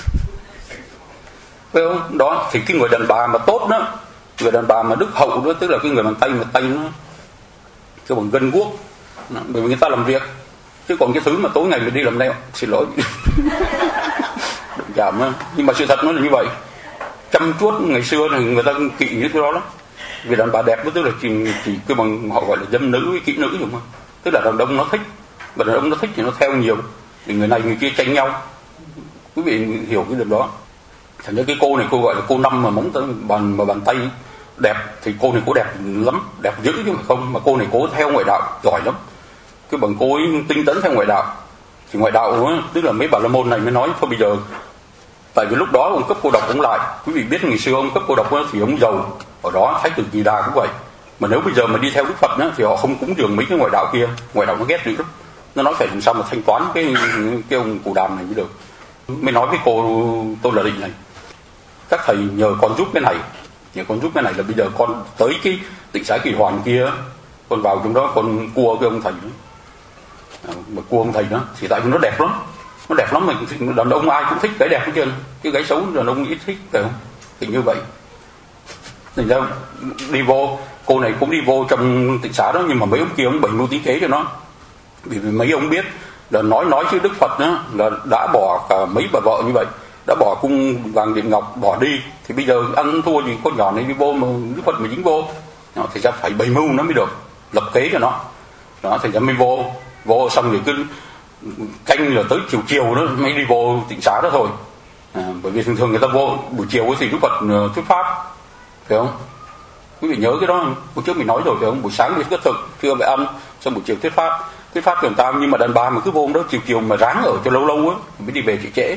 [SPEAKER 1] Phải không? Đó, thì cái người đàn bà mà tốt đó, người đàn bà mà đức hậu đó, tức là cái người bàn tay mà tay nó cái bằng gân guốc. Bởi vì người ta làm việc. Chứ còn cái thứ mà tối ngày mình đi làm nail, xin lỗi. Đừng cảm á. Nhưng mà sự thật nó là như vậy. Chăm chuốt ngày xưa thì người ta kỵ như thế đó lắm. Vì đàn bà đẹp đó, tức là chỉ cái bằng họ gọi là dâm nữ với kỹ nữ đúng không? Tức là đàn ông nó thích, và đàn ông nó thích thì nó theo nhiều, thì người này người kia tranh nhau. Quý vị hiểu cái điều đó. Thành ra cái cô này cô gọi là cô năm mà bàn tay đẹp, thì cô này cô đẹp lắm, đẹp dữ chứ không, mà cô này cô theo ngoại đạo giỏi lắm. Cái bằng cô ấy tinh tấn theo ngoại đạo. Thì ngoại đạo đó, tức là mấy bà la môn này mới nói thôi bây giờ, tại vì lúc đó ông cấp cô độc cũng lại. Quý vị biết ngày xưa ông cấp cô độc thì ông giàu ở đó, Thái tử Kỳ Đà cũng vậy. Mà nếu bây giờ mà đi theo Đức Phật thì họ không cúng dường mấy cái ngoại đạo kia. Ngoại đạo nó ghét dữ lắm, nó nói phải làm sao mà thanh toán cái ông Cù Đàm này mới được. mới nói với cô Tôn Là Định này, các thầy nhờ con giúp cái này, là bây giờ con tới cái tịnh xá Kỳ Hoàn kia, con vào trong đó con cua cái ông thầy đó. Mà cua ông thầy đó thì tại vì nó đẹp lắm, mà đàn ông ai cũng thích cái đẹp hết trơn, cái gái xấu đàn ông ít thích, phải không? Thì như vậy thành ra đi vô, cô này cũng đi vô trong tịnh xá đó, nhưng mà mấy ông kia ông bày mưu tính kế cho nó, vì mấy ông biết là nói chứ Đức Phật đó là đã bỏ cả mấy bà vợ như vậy, đã bỏ cung vàng điện ngọc bỏ đi, thì bây giờ ăn thua gì con nhỏ này đi vô mà Đức Phật mà dính vô đó, thì ra phải bày mưu nó mới được, lập kế cho nó đó, thì ra mới vô xong rồi cứ canh là tới chiều đó mới đi vô tịnh xá đó thôi. Bởi vì thường người ta vô buổi chiều thì Đức Phật thuyết pháp, phải không? Quý vị nhớ cái đó không? Hôm trước mình nói rồi phải không? Buổi sáng thì thực, trưa phải ăn, xong buổi chiều thuyết pháp cho người ta. Nhưng mà đàn bà mà cứ vô đó chiều mà ráng ở cho lâu á mới đi về trễ,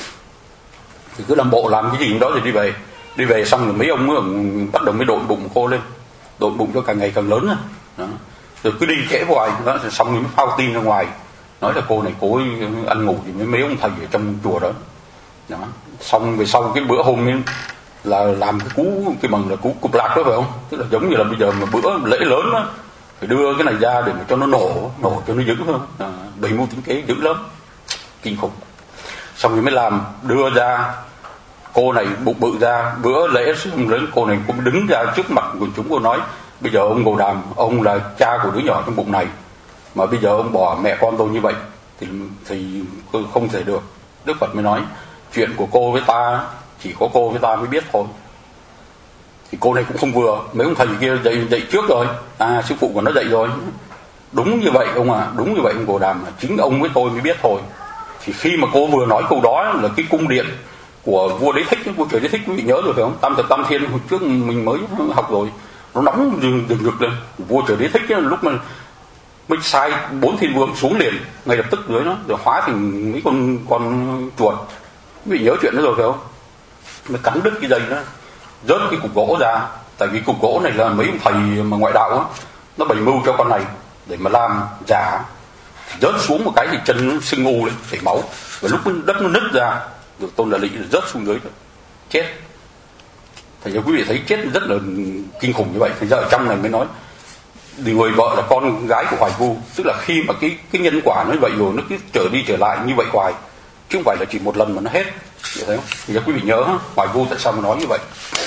[SPEAKER 1] thì cứ làm bộ làm cái gì đó rồi đi về xong rồi mấy ông bắt đầu mới độn bụng cô lên, độn bụng cho càng ngày càng lớn đó. Rồi cứ đi trễ hoài đó, xong rồi mới phao tin ra ngoài nói là cô này cố ăn ngủ với mấy ông thầy ở trong chùa đó. Xong về sau cái bữa hôm ấy là làm cái bằng là cú cục lạc đó, phải không? Tức là giống như là bây giờ mà bữa lễ lớn đó, phải đưa cái này ra để mà cho nó nổ cho nó dữ, phải không? Bày mưu tính kế dữ lắm, kinh khủng. Xong rồi mới làm đưa ra cô này bụng bự ra, bữa lễ lớn cô này cũng đứng ra trước mặt quần chúng, cô nói bây giờ ông Ngô Đàm, ông là cha của đứa nhỏ trong bụng này, mà bây giờ ông bỏ mẹ con tôi như vậy thì không thể được. Đức Phật mới nói chuyện của cô với ta chỉ có cô với ta mới biết thôi. Thì cô này cũng không vừa, mấy ông thầy kia dạy trước rồi, sư phụ của nó dạy rồi, đúng như vậy ông đúng như vậy ông Ngô Đàm, chính ông với tôi mới biết thôi. Thì khi mà cô vừa nói câu đó là cái cung điện của vua Đế Thích, vua Trời Đế Thích, quý vị nhớ rồi phải không? Tam Thập Tam Thiên hồi trước mình mới học rồi, nó nóng rừng rực lên. Vua Trời Đế Thích lúc mà mới sai 4 thiên vương xuống liền ngay lập tức dưới nó, rồi hóa thành mấy con chuột. Quý vị nhớ chuyện đó rồi phải không? Mới cắn đứt cái dây đó, rớt cái cục gỗ ra. Tại vì cục gỗ này là mấy ông thầy mà ngoại đạo á, nó bày mưu cho con này để mà làm giả, rớt xuống một cái thì chân nó sưng u lên, chảy máu, và lúc đất nó nứt ra rồi Tôn Là Định rớt xuống dưới chết. Thì quý vị thấy chết rất là kinh khủng như vậy. Thì ra ở trong này mới nói người vợ là con gái của Hoài Vu, tức là khi mà cái nhân quả nó như vậy rồi nó cứ trở đi trở lại như vậy hoài, chứ không phải là chỉ một lần mà nó hết, hiểu thấy không? Thì quý vị nhớ Hoài Vu tại sao mà nói như vậy.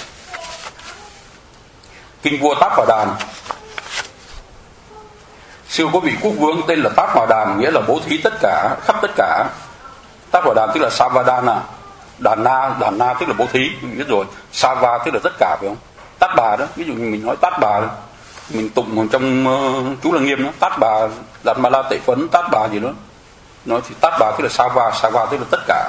[SPEAKER 1] Kinh vua Tát Bà Đàn, xưa có vị quốc vương tên là Tát Bà Đàn, nghĩa là bố thí tất cả, khắp tất cả. Tát Bà Đàn tức là Savadana, Đàn na tức là bố thí, mình biết rồi. Sava tức là tất cả, phải không? Tát Bà đó, ví dụ mình nói Tát Bà, mình tụng trong chú Lăng Nghiêm đó, Tát Bà, Đạt Ma La Tệ Phấn, Tát Bà gì đó, nói thì Tát Bà tức là Sava tức là tất cả.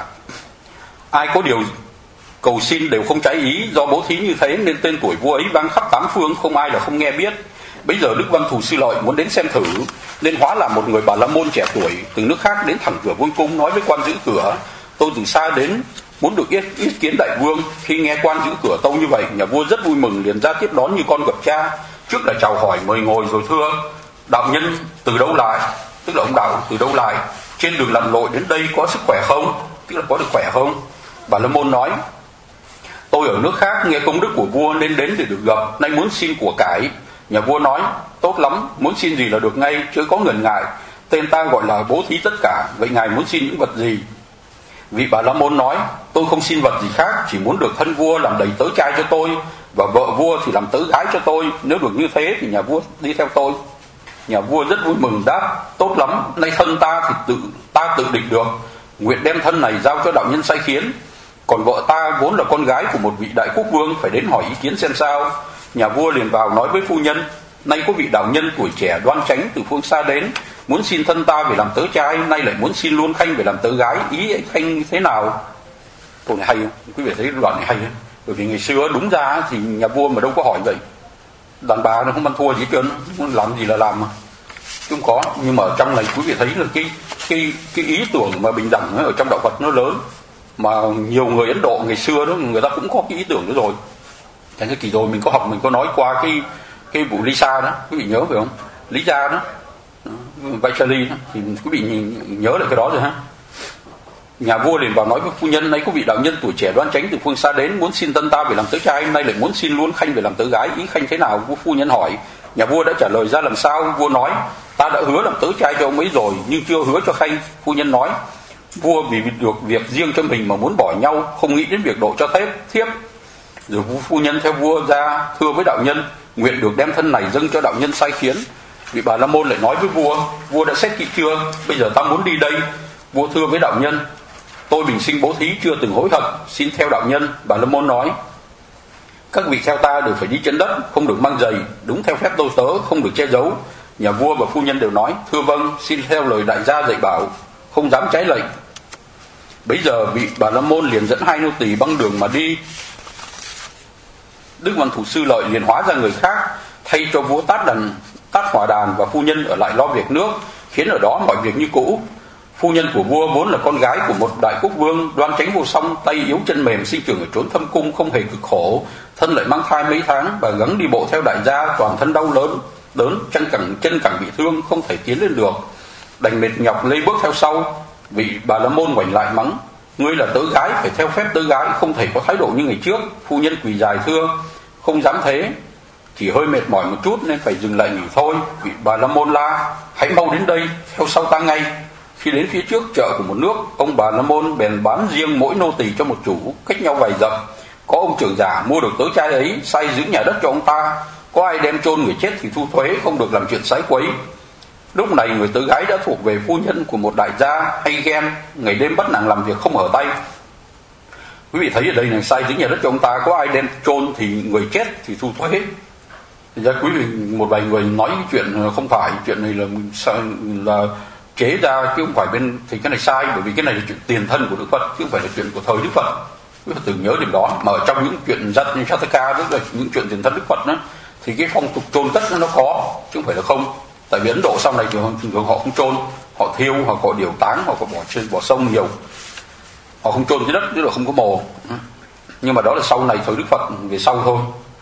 [SPEAKER 1] Ai có điều cầu xin đều không trái ý, do bố thí như thế nên tên tuổi vua ấy vang khắp tám phương, không ai là không nghe biết. Bây giờ Đức Văn Thù Sư Lợi muốn đến xem thử, nên hóa làm một người Bà La Môn trẻ tuổi từ nước khác đến thẳng cửa vương cung, nói với quan giữ cửa: tôi từ xa đến muốn được ý kiến đại vương. Khi nghe quan giữ cửa tâu như vậy, nhà vua rất vui mừng, liền ra tiếp đón như con gặp cha. Trước là chào hỏi mời ngồi, rồi thưa: đạo nhân từ đâu lại, tức là ông đạo từ đâu lại, trên đường lặn lội đến đây có sức khỏe không, tức là có được khỏe không? Bà La Môn nói: tôi ở nước khác nghe công đức của vua nên đến để được gặp, nay muốn xin của cải. Nhà vua nói: tốt lắm, muốn xin gì là được ngay, chứ có ngần ngại. Tên ta gọi là bố thí tất cả, vậy ngài muốn xin những vật gì? Vị Bà La Môn nói: tôi không xin vật gì khác, chỉ muốn được thân vua làm đầy tớ trai cho tôi, và vợ vua thì làm tớ gái cho tôi. Nếu được như thế thì nhà vua đi theo tôi. Nhà vua rất vui mừng đáp: tốt lắm, nay thân ta thì ta tự định được, nguyện đem thân này giao cho đạo nhân sai khiến. Còn vợ ta vốn là con gái của một vị đại quốc vương, phải đến hỏi ý kiến xem sao. Nhà vua liền vào nói với phu nhân: nay có vị đạo nhân tuổi trẻ đoan chánh từ phương xa đến, muốn xin thân ta về làm tớ trai, nay lại muốn xin luôn Khanh về làm tớ gái, ý Khanh thế nào? Câu này hay không? Quý vị thấy đoạn này hay không? Bởi vì ngày xưa đúng ra thì nhà vua mà đâu có hỏi vậy. Đàn bà nó không ăn thua gì hết trơn, làm gì là làm mà không có. Nhưng mà ở trong này quý vị thấy là cái ý tưởng mà bình đẳng ở trong đạo Phật nó lớn, mà nhiều người Ấn Độ ngày xưa đó người ta cũng có cái ý tưởng đó rồi. Thế kỳ rồi mình có học, mình có nói qua cái vụ Lisa đó, quý vị nhớ phải không? Lisa đó, Vaishali đó, thì quý vị nhớ lại cái đó rồi ha. Nhà vua liền vào nói với phu nhân: "Này có vị đạo nhân tuổi trẻ đoan chánh từ phương xa đến, muốn xin tân ta về làm tớ trai, nay lại muốn xin luôn Khanh về làm tớ gái, ý Khanh thế nào?" Phu nhân hỏi. Nhà vua đã trả lời ra làm sao. Vua nói: "Ta đã hứa làm tớ trai cho ông ấy rồi, nhưng chưa hứa cho Khanh." Phu nhân nói: "Vua vì được việc riêng cho mình mà muốn bỏ nhau, không nghĩ đến việc độ cho thiếp." Rồi phu nhân theo vua ra thưa với đạo nhân: "Nguyện được đem thân này dâng cho đạo nhân sai khiến." Vị Bà La Môn lại nói với vua: "Vua đã xét kỹ chưa? Bây giờ ta muốn đi đây." Vua thưa với đạo nhân: "Tôi bình sinh bố thí chưa từng hối hận, xin theo đạo nhân." Bà La Môn nói: "Các vị theo ta đều phải đi chân đất, không được mang giày, đúng theo phép tôi tớ, không được che giấu." Nhà vua và phu nhân đều nói: "Thưa vâng, xin theo lời đại gia dạy bảo, không dám trái lệnh." Bấy giờ vị Bà La Môn liền dẫn 2 nô tỳ băng đường mà đi. Đức Văn Thủ Sư Lợi liền hóa ra người khác, thay cho vua tát hỏa đàn và phu nhân ở lại lo việc nước, khiến ở đó mọi việc như cũ. Phu nhân của vua vốn là con gái của một đại quốc vương, đoan chánh vô song, tay yếu chân mềm, sinh trưởng ở trốn thâm cung, không hề cực khổ, thân lại mang thai mấy tháng, và gắng đi bộ theo đại gia, toàn thân đau đớn, chân cẳng bị thương, không thể tiến lên được, đành mệt nhọc lê bước theo sau. Vị Bà La Môn ngoảnh lại mắng: "Ngươi là tớ gái, phải theo phép tớ gái, không thể có thái độ như ngày trước." Phu nhân quỳ dài thưa: "Không dám thế, chỉ hơi mệt mỏi một chút nên phải dừng lại nghỉ thôi." Vị Bà La Môn la: "Hãy mau đến đây, theo sau ta ngay." Khi đến phía trước chợ của một nước, ông Bà La Môn bèn bán riêng mỗi nô tỳ cho một chủ, cách nhau vài dặm. Có ông trưởng giả mua được tớ trai ấy, sai giữ nhà đất cho ông ta. Có ai đem chôn người chết thì thu thuế, không được làm chuyện sái quấy. Lúc này người tớ gái đã thuộc về phu nhân của một đại gia hay ghen, ngày đêm bắt nàng làm việc không hở tay. Quý vị thấy ở đây là sai giữ nhà đất cho ông ta, có ai đem chôn thì người chết thì thu thuế. Thì ra quý vị, một vài người nói cái chuyện không phải, chuyện này là chế ra chứ không phải bên, thì cái này sai, bởi vì cái này là chuyện tiền thân của Đức Phật chứ không phải là chuyện của thời Đức Phật. Quý vị từng nhớ điểm đó. Mà ở trong những chuyện Jataka, tức là những chuyện tiền thân Đức Phật đó, thì cái phong tục chôn cất nó có chứ không phải là không. Tại vì Ấn Độ sau này thường họ không chôn, họ thiêu, họ có điều táng, họ có bỏ sông nhiều, họ không chôn dưới đất, tức là không có mồ. Nhưng mà đó là sau này thời Đức Phật về sau thôi.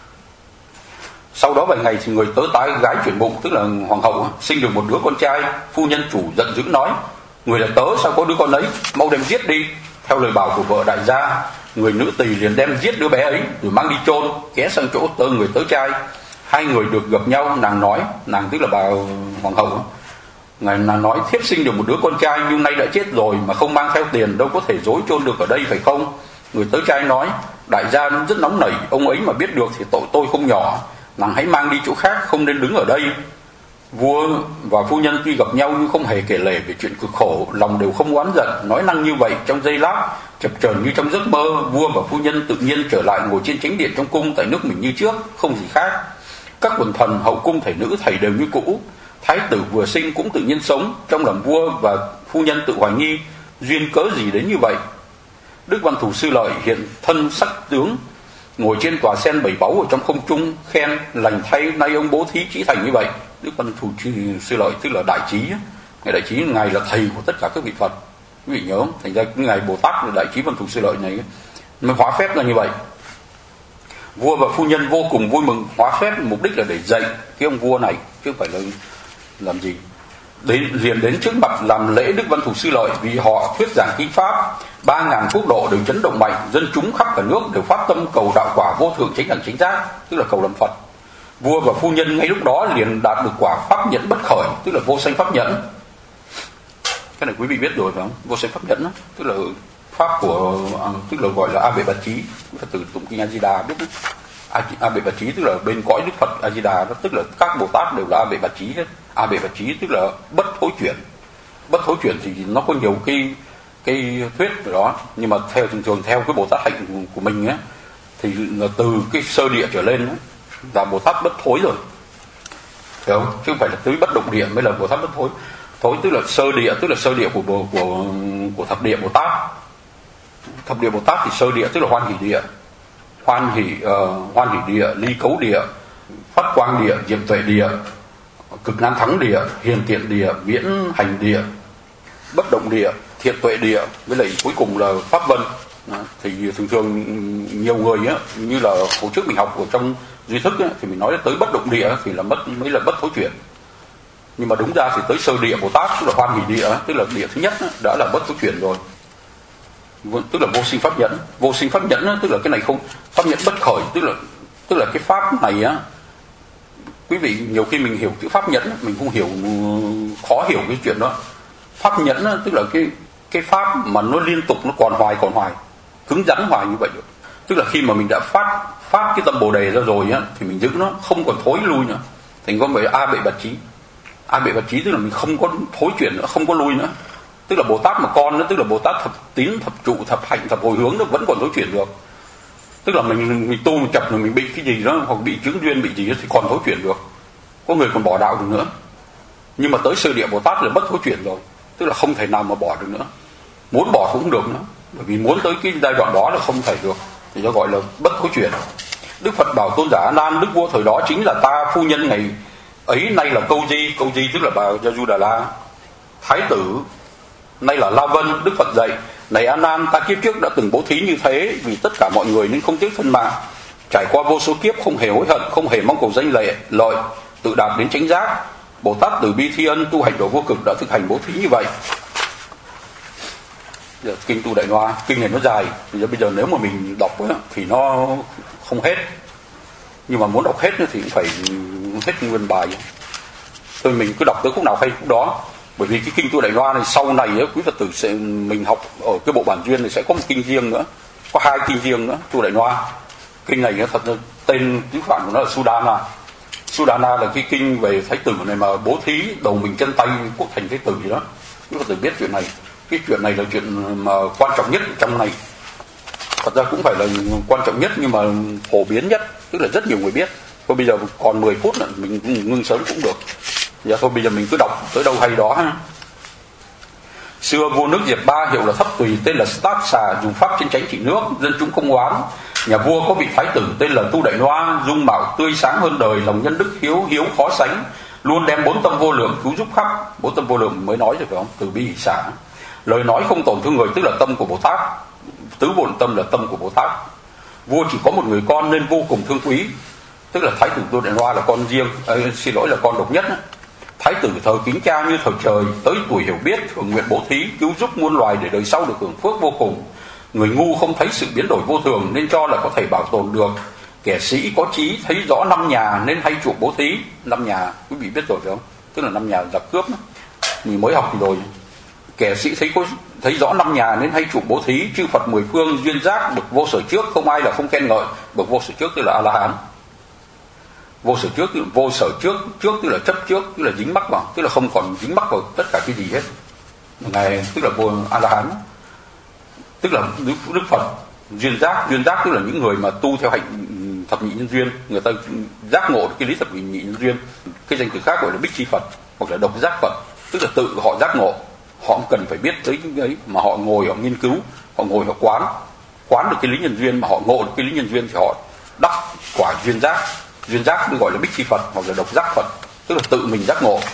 [SPEAKER 1] Sau đó vài ngày thì người tớ tái gái chuyển bụng, tức là hoàng hậu, sinh được một đứa con trai. Phu nhân chủ giận dữ nói: "Người là tớ, sao có đứa con ấy, mau đem giết đi." Theo lời bảo của vợ đại gia, người nữ tỳ liền đem giết đứa bé ấy rồi mang đi chôn, ghé sang chỗ người tớ trai. 2 người được gặp nhau, nàng nói, nàng tức là bà hoàng hậu, nàng nói: "Thiếp sinh được một đứa con trai nhưng nay đã chết rồi, mà không mang theo tiền, đâu có thể dối chôn được ở đây phải không?" Người tớ trai nói: "Đại gia rất nóng nảy, ông ấy mà biết được thì tội tôi không nhỏ, nàng hãy mang đi chỗ khác, không nên đứng ở đây." Vua và phu nhân tuy gặp nhau nhưng không hề kể lể về chuyện cực khổ, lòng đều không oán giận, nói năng như vậy trong giây lát, chập chờn như trong giấc mơ. Vua và phu nhân tự nhiên trở lại ngồi trên chánh điện trong cung tại nước mình như trước, không gì khác. Các quần thần hậu cung thầy nữ thầy đều như cũ. Thái tử vừa sinh cũng tự nhiên sống. Trong lòng vua và phu nhân tự hoài nghi duyên cớ gì đến như vậy. Đức Văn Thủ Sư Lợi hiện thân sắc tướng, ngồi trên tòa sen 7 báu ở trong không trung, khen: "Lành thay, nay ông bố thí chí thành như vậy." Đức Văn Thủ Sư Lợi tức là đại trí, ngài đại trí, ngài là thầy của tất cả các vị Phật, quý vị nhớ không? Thành ra ngài Bồ Tát là đại trí Văn Thủ Sư Lợi này mới hóa phép là như vậy. Vua và phu nhân vô cùng vui mừng, hóa phép mục đích là để dạy cái ông vua này chứ không phải là làm gì. Liền đến trước mặt làm lễ Đức Văn Thủ Sư Lợi, vì họ thuyết giảng kinh pháp, 3.000 quốc độ đều chấn động mạnh, dân chúng khắp cả nước đều phát tâm cầu đạo quả vô thượng chánh đẳng chánh giác, tức là cầu làm Phật. Vua và phu nhân ngay lúc đó liền đạt được quả pháp nhẫn bất khởi, tức là vô sanh pháp nhẫn. Cái này quý vị biết rồi phải không? Vô sanh pháp nhẫn đó, tức là pháp của, tức là gọi là A Bệ Bạt Trí, Phật tử tụng kinh A Di Đà biết đó. A Bệ Bạt Trí tức là bên cõi Đức Phật A Di Đà đó, tức là các Bồ Tát đều là A Bệ Bạt Trí hết. A Bệ Bạt Trí tức là bất thối chuyển. Bất thối chuyển thì nó có nhiều cái thuyết về đó, nhưng mà thường theo cái Bồ Tát hạnh của mình á, thì là từ cái sơ địa trở lên á, là Bồ Tát bất thối rồi, hiểu không? Chứ không phải là tới bất động địa mới là Bồ Tát bất thối. Thối tức là sơ địa, tức là sơ địa của thập địa Bồ Tát. Thập địa Bồ Tát thì sơ địa tức là hoan hỷ địa, hoan hỷ địa, ly cấu địa, phát quang địa, diệm tuệ địa, cực nan thắng địa, hiền tiện địa, viễn hành địa, bất động địa, thiện tuệ địa, với lại cuối cùng là pháp vân. Thì thường nhiều người á, như là hồi trước mình học ở trong duy thức á, thì mình nói tới bất động địa thì là mới là bất thối chuyển, nhưng mà đúng ra thì tới sơ địa Bồ Tát tức là hoan hỷ địa, tức là địa thứ nhất á, đã là bất thối chuyển rồi. tức là vô sinh pháp nhẫn. Vô sinh pháp nhẫn á, tức là cái này không, pháp nhẫn bất khởi, tức là cái pháp này á, quý vị nhiều khi mình hiểu chữ pháp nhẫn mình không hiểu, khó hiểu cái chuyện đó. Pháp nhẫn á, tức là cái pháp mà nó liên tục, nó còn hoài cứng rắn hoài như vậy. Tức là khi mà mình đã phát cái tâm Bồ đề ra rồi á, thì mình giữ nó không còn thối lui nữa. Thành có về a bệ bạt trí. A bệ bạt trí tức là mình không có thối chuyển nữa, không có lui nữa. Tức là Bồ Tát mà con đó, tức là Bồ Tát thập tín, thập trụ, thập hạnh, thập hồi hướng nó vẫn còn thối chuyển được. Tức là mình tu mình chập rồi mình bị cái gì đó, hoặc bị chứng duyên, bị gì đó thì còn thối chuyển được. Có người còn bỏ đạo được nữa. Nhưng mà tới sơ địa Bồ Tát là bất thối chuyển rồi. Tức là không thể nào mà bỏ được nữa. Muốn bỏ cũng không được nữa. Bởi vì muốn tới cái giai đoạn đó là không thể được. Thì nó gọi là bất thối chuyển. Đức Phật bảo tôn giả A Nan, đức vua thời đó chính là ta, phu nhân ngày ấy nay là Câu Di tức là bà Gia Đà La. Thái tử nay là La Vân. Đức Phật dạy: này A Nan, ta kiếp trước đã từng bố thí như thế vì tất cả mọi người nên không tiếc thân mạng. Trải qua vô số kiếp không hề hối hận, không hề mong cầu danh lợi, tự đạt đến chánh giác. Bồ Tát từ bi thi ân, tu hành độ vô cực đã thực hành bố thí như vậy. Kinh Tu Đại Noa, kinh này nó dài, bây giờ nếu mà mình đọc ấy, thì nó không hết. Nhưng mà muốn đọc hết thì cũng phải hết nguyên bài. Thôi mình cứ đọc tới khúc nào hay khúc đó. Bởi vì cái kinh Tu Đại Noa này sau này ấy, quý Phật tử sẽ mình học ở cái bộ bản duyên này sẽ có một kinh riêng nữa, có 2 kinh riêng nữa. Tu Đại Noa kinh này nó thật tên tiếng Phạn của nó là Sudana. Sudana là cái kinh về thái tử này mà bố thí đầu mình chân tay quốc thành thái tử gì đó. Quý Phật tử biết chuyện này. Cái chuyện này là chuyện mà quan trọng nhất trong này. Thật ra cũng phải là quan trọng nhất nhưng mà phổ biến nhất, tức là rất nhiều người biết. Thôi bây giờ còn 10 phút nữa mình ngưng sớm cũng được. Dạ thôi bây giờ mình cứ đọc tới đâu hay đó ha. Xưa vua nước Diệp Ba hiệu là Thấp Tùy, tên là Stát Xà, dùng pháp trên chánh trị nước, dân chúng không oán. Nhà vua có vị thái tử tên là Tu Đại Noa, dung mạo tươi sáng hơn đời, lòng nhân đức hiếu khó sánh, luôn đem 4 tâm vô lượng cứu giúp khắp. 4 tâm vô lượng mới nói rồi phải không? Từ bi hỷ xả. Lời nói không tổn thương người tức là tâm của Bồ Tát. Tứ bổn tâm là tâm của Bồ Tát. Vua chỉ có một người con nên vô cùng thương quý, tức là thái tử Tu Đại Noa là con riêng, là con độc nhất. Thái tử thờ kính cha như thờ trời, tới tuổi hiểu biết thường nguyện bố thí cứu giúp muôn loài để đời sau được hưởng phước vô cùng. Người ngu không thấy sự biến đổi vô thường nên cho là có thể bảo tồn được. Kẻ sĩ có trí thấy rõ 5 nhà nên hay chuộc bố thí. 5 nhà quý vị biết rồi phải không? Tức là 5 nhà giặc cướp đó. Mình mới học rồi. Kẻ sĩ thấy rõ 5 nhà nên hay chuộc bố thí. Chư Phật 10 phương duyên giác bậc vô sở trước không ai là không khen ngợi. Bậc vô sở trước tức là A La Hán. Vô sở trước tức là chấp trước, tức là dính mắc vào, tức là không còn dính mắc vào tất cả cái gì hết. Ngài tức là vô A La Hán, tức là Đức Phật duyên giác tức là những người mà tu theo hạnh thập nhị nhân duyên, người ta giác ngộ cái lý thập nhị nhân duyên. Cái danh từ khác gọi là Bích Chi Phật hoặc là độc giác Phật, tức là tự họ giác ngộ, họ không cần phải biết tới cái ấy mà họ ngồi họ nghiên cứu, họ ngồi họ quán được cái lý nhân duyên, mà họ ngộ được cái lý nhân duyên thì họ đắc quả duyên giác. Duyên giác được gọi là Bích Chi Phật hoặc là độc giác Phật, tức là tự mình giác ngộ.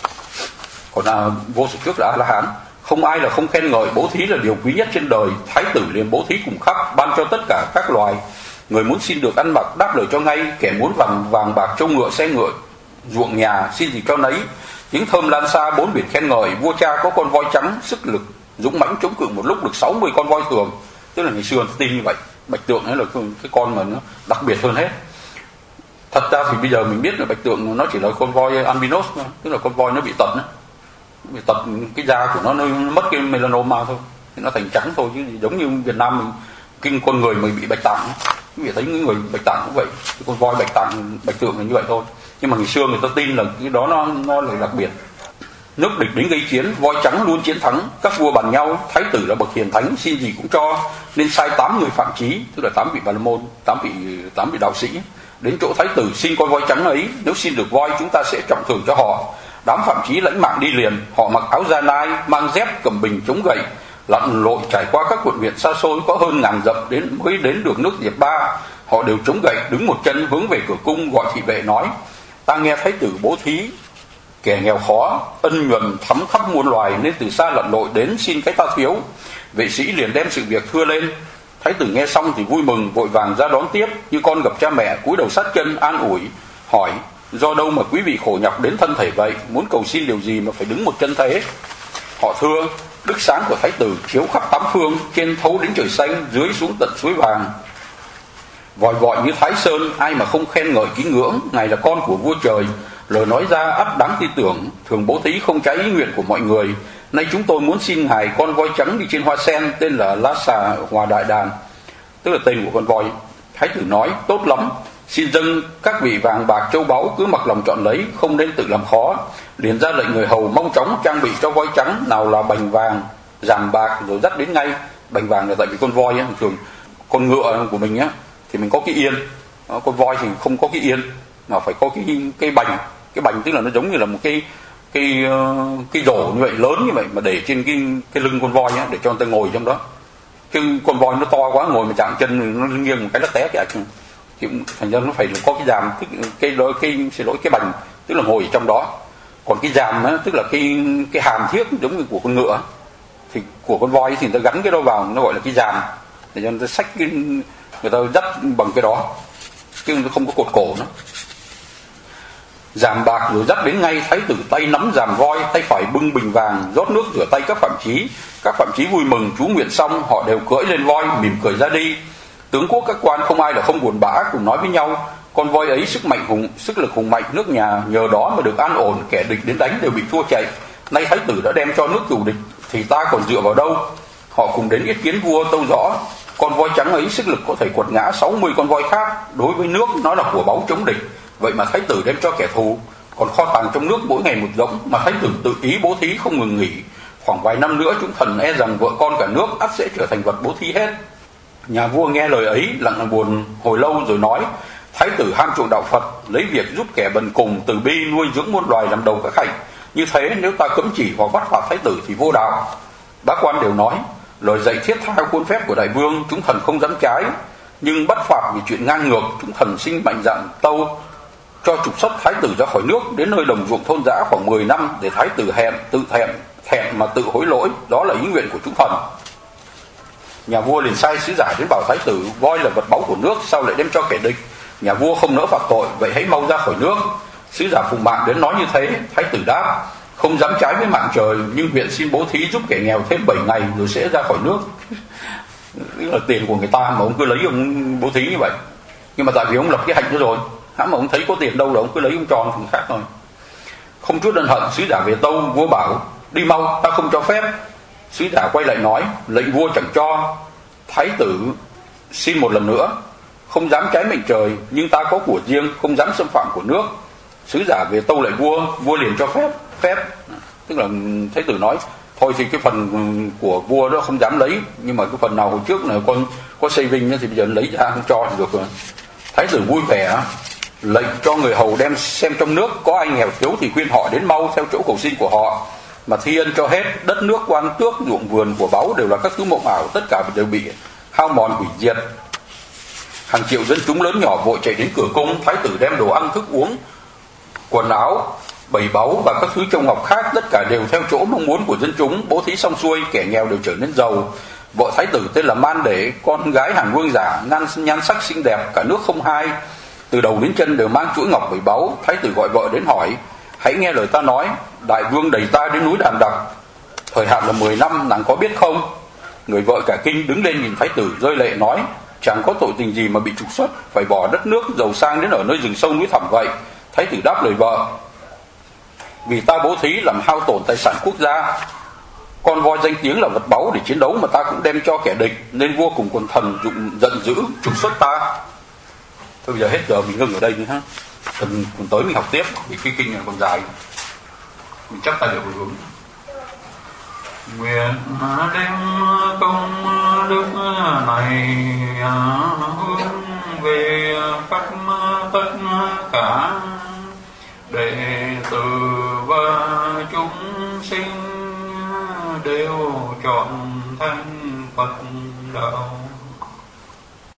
[SPEAKER 1] Còn là vô sở trước là A La Hán. Không ai là không khen ngợi, bố thí là điều quý nhất trên đời. Thái tử liền bố thí cùng khắp, ban cho tất cả các loài. Người muốn xin được ăn mặc đáp lời cho ngay, kẻ muốn vàng bạc trâu ngựa xe ngựa ruộng nhà xin gì cho nấy. Tiếng thơm lan xa 4 biển khen ngợi. Vua cha có con voi trắng sức lực dũng mãnh chống cự một lúc được 60 con voi thường. Tức là ngày xưa tin như vậy. Bạch Tượng ấy là cái con mà nó đặc biệt hơn hết. Thật ra thì bây giờ mình biết là Bạch Tượng nó chỉ là con voi albinos thôi, tức là con voi nó bị tật ấy. Bị tật cái da của nó mất cái melanoma thôi thì nó thành trắng thôi, chứ giống như Việt Nam mình kinh con người mình bị bạch tạng, quý vị thấy những người bạch tạng cũng vậy, cái con voi Bạch Tượng là như vậy thôi. Nhưng mà ngày xưa người ta tin là cái đó nó là đặc biệt. Nước địch đến gây chiến, voi trắng luôn chiến thắng. Các vua bàn nhau, thái tử là bậc hiền thánh, xin gì cũng cho, nên sai 8 người phạm chí, tức là 8 vị bà la môn, 8 vị đạo sĩ đến chỗ thái tử xin con voi trắng ấy. Nếu xin được voi chúng ta sẽ trọng thưởng cho họ. Đám phạm chí lãnh mạng đi liền. Họ mặc áo da nai, mang dép, cầm bình chống gậy, lặn lội trải qua các quận huyện xa xôi có hơn ngàn dặm mới đến được nước Diệp Ba. Họ đều chống gậy đứng một chân hướng về cửa cung, gọi thị vệ nói: ta nghe thái tử bố thí kẻ nghèo khó, ân nhuần thấm khắp muôn loài, nên từ xa lặn lội đến xin cái ta thiếu. Vệ sĩ liền đem sự việc thưa lên. Thái tử nghe xong thì vui mừng, vội vàng ra đón tiếp như con gặp cha mẹ, cúi đầu sát chân an ủi, hỏi: do đâu mà quý vị khổ nhọc đến thân thể vậy, muốn cầu xin điều gì mà phải đứng một chân thế? Họ thưa: Đức sáng của Thái tử chiếu khắp tám phương, trên thấu đến trời xanh, dưới xuống tận suối vàng. Vòi vọi như Thái Sơn, ai mà không khen ngợi kính ngưỡng. Ngài là con của vua trời, lời nói ra ắt đáng tin tưởng, thường bố thí không trái ý nguyện của mọi người. Nay chúng tôi muốn xin Ngài con voi trắng đi trên hoa sen, tên là Lá Xà Hòa Đại Đàn, tức là tên của con voi. Thái tử nói: Tốt lắm, xin dâng các vị vàng bạc châu báu, cứ mặc lòng chọn lấy, không nên tự làm khó. Liền ra lệnh người hầu mau chóng trang bị cho voi trắng, nào là bành vàng, giàn bạc, rồi dắt đến ngay. Bành vàng là tại vì con voi ấy, thường con ngựa của mình á thì mình có cái yên, con voi thì không có cái yên mà phải có cái bành. Cái bành tức là nó giống như là một cái rổ như vậy, lớn như vậy, mà để trên cái lưng con voi á, để cho người ta ngồi trong đó. Chứ con voi nó to quá, ngồi mà chạm chân nó nghiêng một cái nó té kìa. Thì thành ra nó phải có cái dàm, cái bành tức là ngồi ở trong đó. Còn cái dàm á, tức là cái hàm thiết giống như của con ngựa, thì của con voi thì người ta gắn cái đó vào, nó gọi là cái dàm, để cho người ta xách người ta dắt bằng cái đó, chứ nó không có cột cổ nữa. Giàm bạc rồi dắt đến ngay. Thái tử tay nắm giàm voi, tay phải bưng bình vàng, rót nước rửa tay các phạm chí. Các phạm chí vui mừng chú nguyện xong, họ đều cưỡi lên voi mỉm cười ra đi. Tướng quốc các quan không ai là không buồn bã, cùng nói với nhau: Con voi ấy sức lực hùng mạnh, nước nhà nhờ đó mà được an ổn, kẻ địch đến đánh đều bị thua chạy. Nay Thái tử đã đem cho nước chủ địch, thì ta còn dựa vào đâu? Họ cùng đến ý kiến vua tâu rõ: Con voi trắng ấy sức lực có thể quật ngã 60 con voi khác. Đối với nước nó là của báu chống địch, vậy mà Thái tử đem cho kẻ thù. Còn kho tàng trong nước mỗi ngày một giống, mà Thái tử tự ý bố thí không ngừng nghỉ. Khoảng vài năm nữa chúng thần e rằng vợ con cả nước ắt sẽ trở thành vật bố thí hết. Nhà vua nghe lời ấy lặng buồn hồi lâu rồi nói: Thái tử ham chuộng đạo Phật, lấy việc giúp kẻ bần cùng, từ bi nuôi dưỡng muôn loài làm đầu các hạnh. Như thế nếu ta cấm chỉ hoặc bắt phạt Thái tử thì vô đạo. Bá quan đều nói: Lời dạy thiết tha khuôn phép của đại vương, chúng thần không dám trái. Nhưng bắt phạt vì chuyện ngang ngược, chúng thần sinh mạnh dạn tâu cho trục xuất Thái tử ra khỏi nước, đến nơi đồng ruộng thôn dã khoảng 10 năm, để Thái tử thẹn mà tự hối lỗi. Đó là ý nguyện của chúng thần. Nhà vua liền sai sứ giả đến bảo Thái tử: Voi là vật báu của nước, sao lại đem cho kẻ địch? Nhà vua không nỡ phạm tội, vậy hãy mau ra khỏi nước. Sứ giả phụng mạng đến nói như thế. Thái tử đáp: Không dám trái với mạng trời, nhưng huyện xin bố thí giúp kẻ nghèo thêm 7 ngày rồi sẽ ra khỏi nước. Đó là tiền của người ta mà ông cứ lấy ông bố thí như vậy. Nhưng mà tại vì ông lập cái hạnh đó rồi, hãng mà ông thấy có tiền đâu là ông cứ lấy ông tròn thằng khác thôi. Không chút ân hận, sứ giả về tâu. Vua bảo: Đi mau, ta không cho phép. Sứ giả quay lại nói: Lệnh vua chẳng cho. Thái tử xin một lần nữa: Không dám trái mệnh trời, nhưng ta có của riêng, không dám xâm phạm của nước. Sứ giả về tâu lại vua. Vua liền cho phép. Tức là Thái tử nói: Thôi thì cái phần của vua đó không dám lấy, nhưng mà cái phần nào hồi trước là con có xây vinh thì bây giờ lấy ra không cho thì được rồi. Thái tử vui vẻ, lệnh cho người hầu đem xem trong nước có ai nghèo thiếu thì khuyên họ đến mau theo chỗ cầu xin của họ, mà thi ân cho hết. Đất nước, quan tước, ruộng vườn của báu đều là các thứ mộng ảo, tất cả đều bị hao mòn hủy diệt. Hàng triệu dân chúng lớn nhỏ vội chạy đến cửa cung. Thái tử đem đồ ăn thức uống, quần áo, bày báu và các thứ châu ngọc khác, tất cả đều theo chỗ mong muốn của dân chúng. Bố thí xong xuôi, kẻ nghèo đều trở nên giàu. Vợ Thái tử tên là Man Để, con gái Hàn Vương Giả, nhan sắc xinh đẹp, cả nước không hai, từ đầu đến chân đều mang chuỗi ngọc bày báu. Thái tử gọi vợ đến hỏi: Hãy nghe lời ta nói, đại vương đẩy ta đến núi Đàn Đặc, thời hạn là 10 năm, nàng có biết không? Người vợ cả kinh đứng lên nhìn Thái tử rơi lệ nói: Chẳng có tội tình gì mà bị trục xuất, phải bỏ đất nước giàu sang đến ở nơi rừng sâu núi thẳm vậy. Thái tử đáp lời vợ: Vì ta bố thí làm hao tổn tài sản quốc gia. Con voi danh tiếng là vật báu để chiến đấu mà ta cũng đem cho kẻ địch, nên vua cùng quần thần giận dữ trục xuất ta. Thôi bây giờ hết giờ mình ngưng ở đây đi ha. Tuần tới mình học tiếp, vì cái kinh này còn dài. Mình chắc tay được hồi hướng. Nguyện đem công đức này hướng về khắp tất cả đệ tử và chúng sinh đều chọn thành Phật đạo.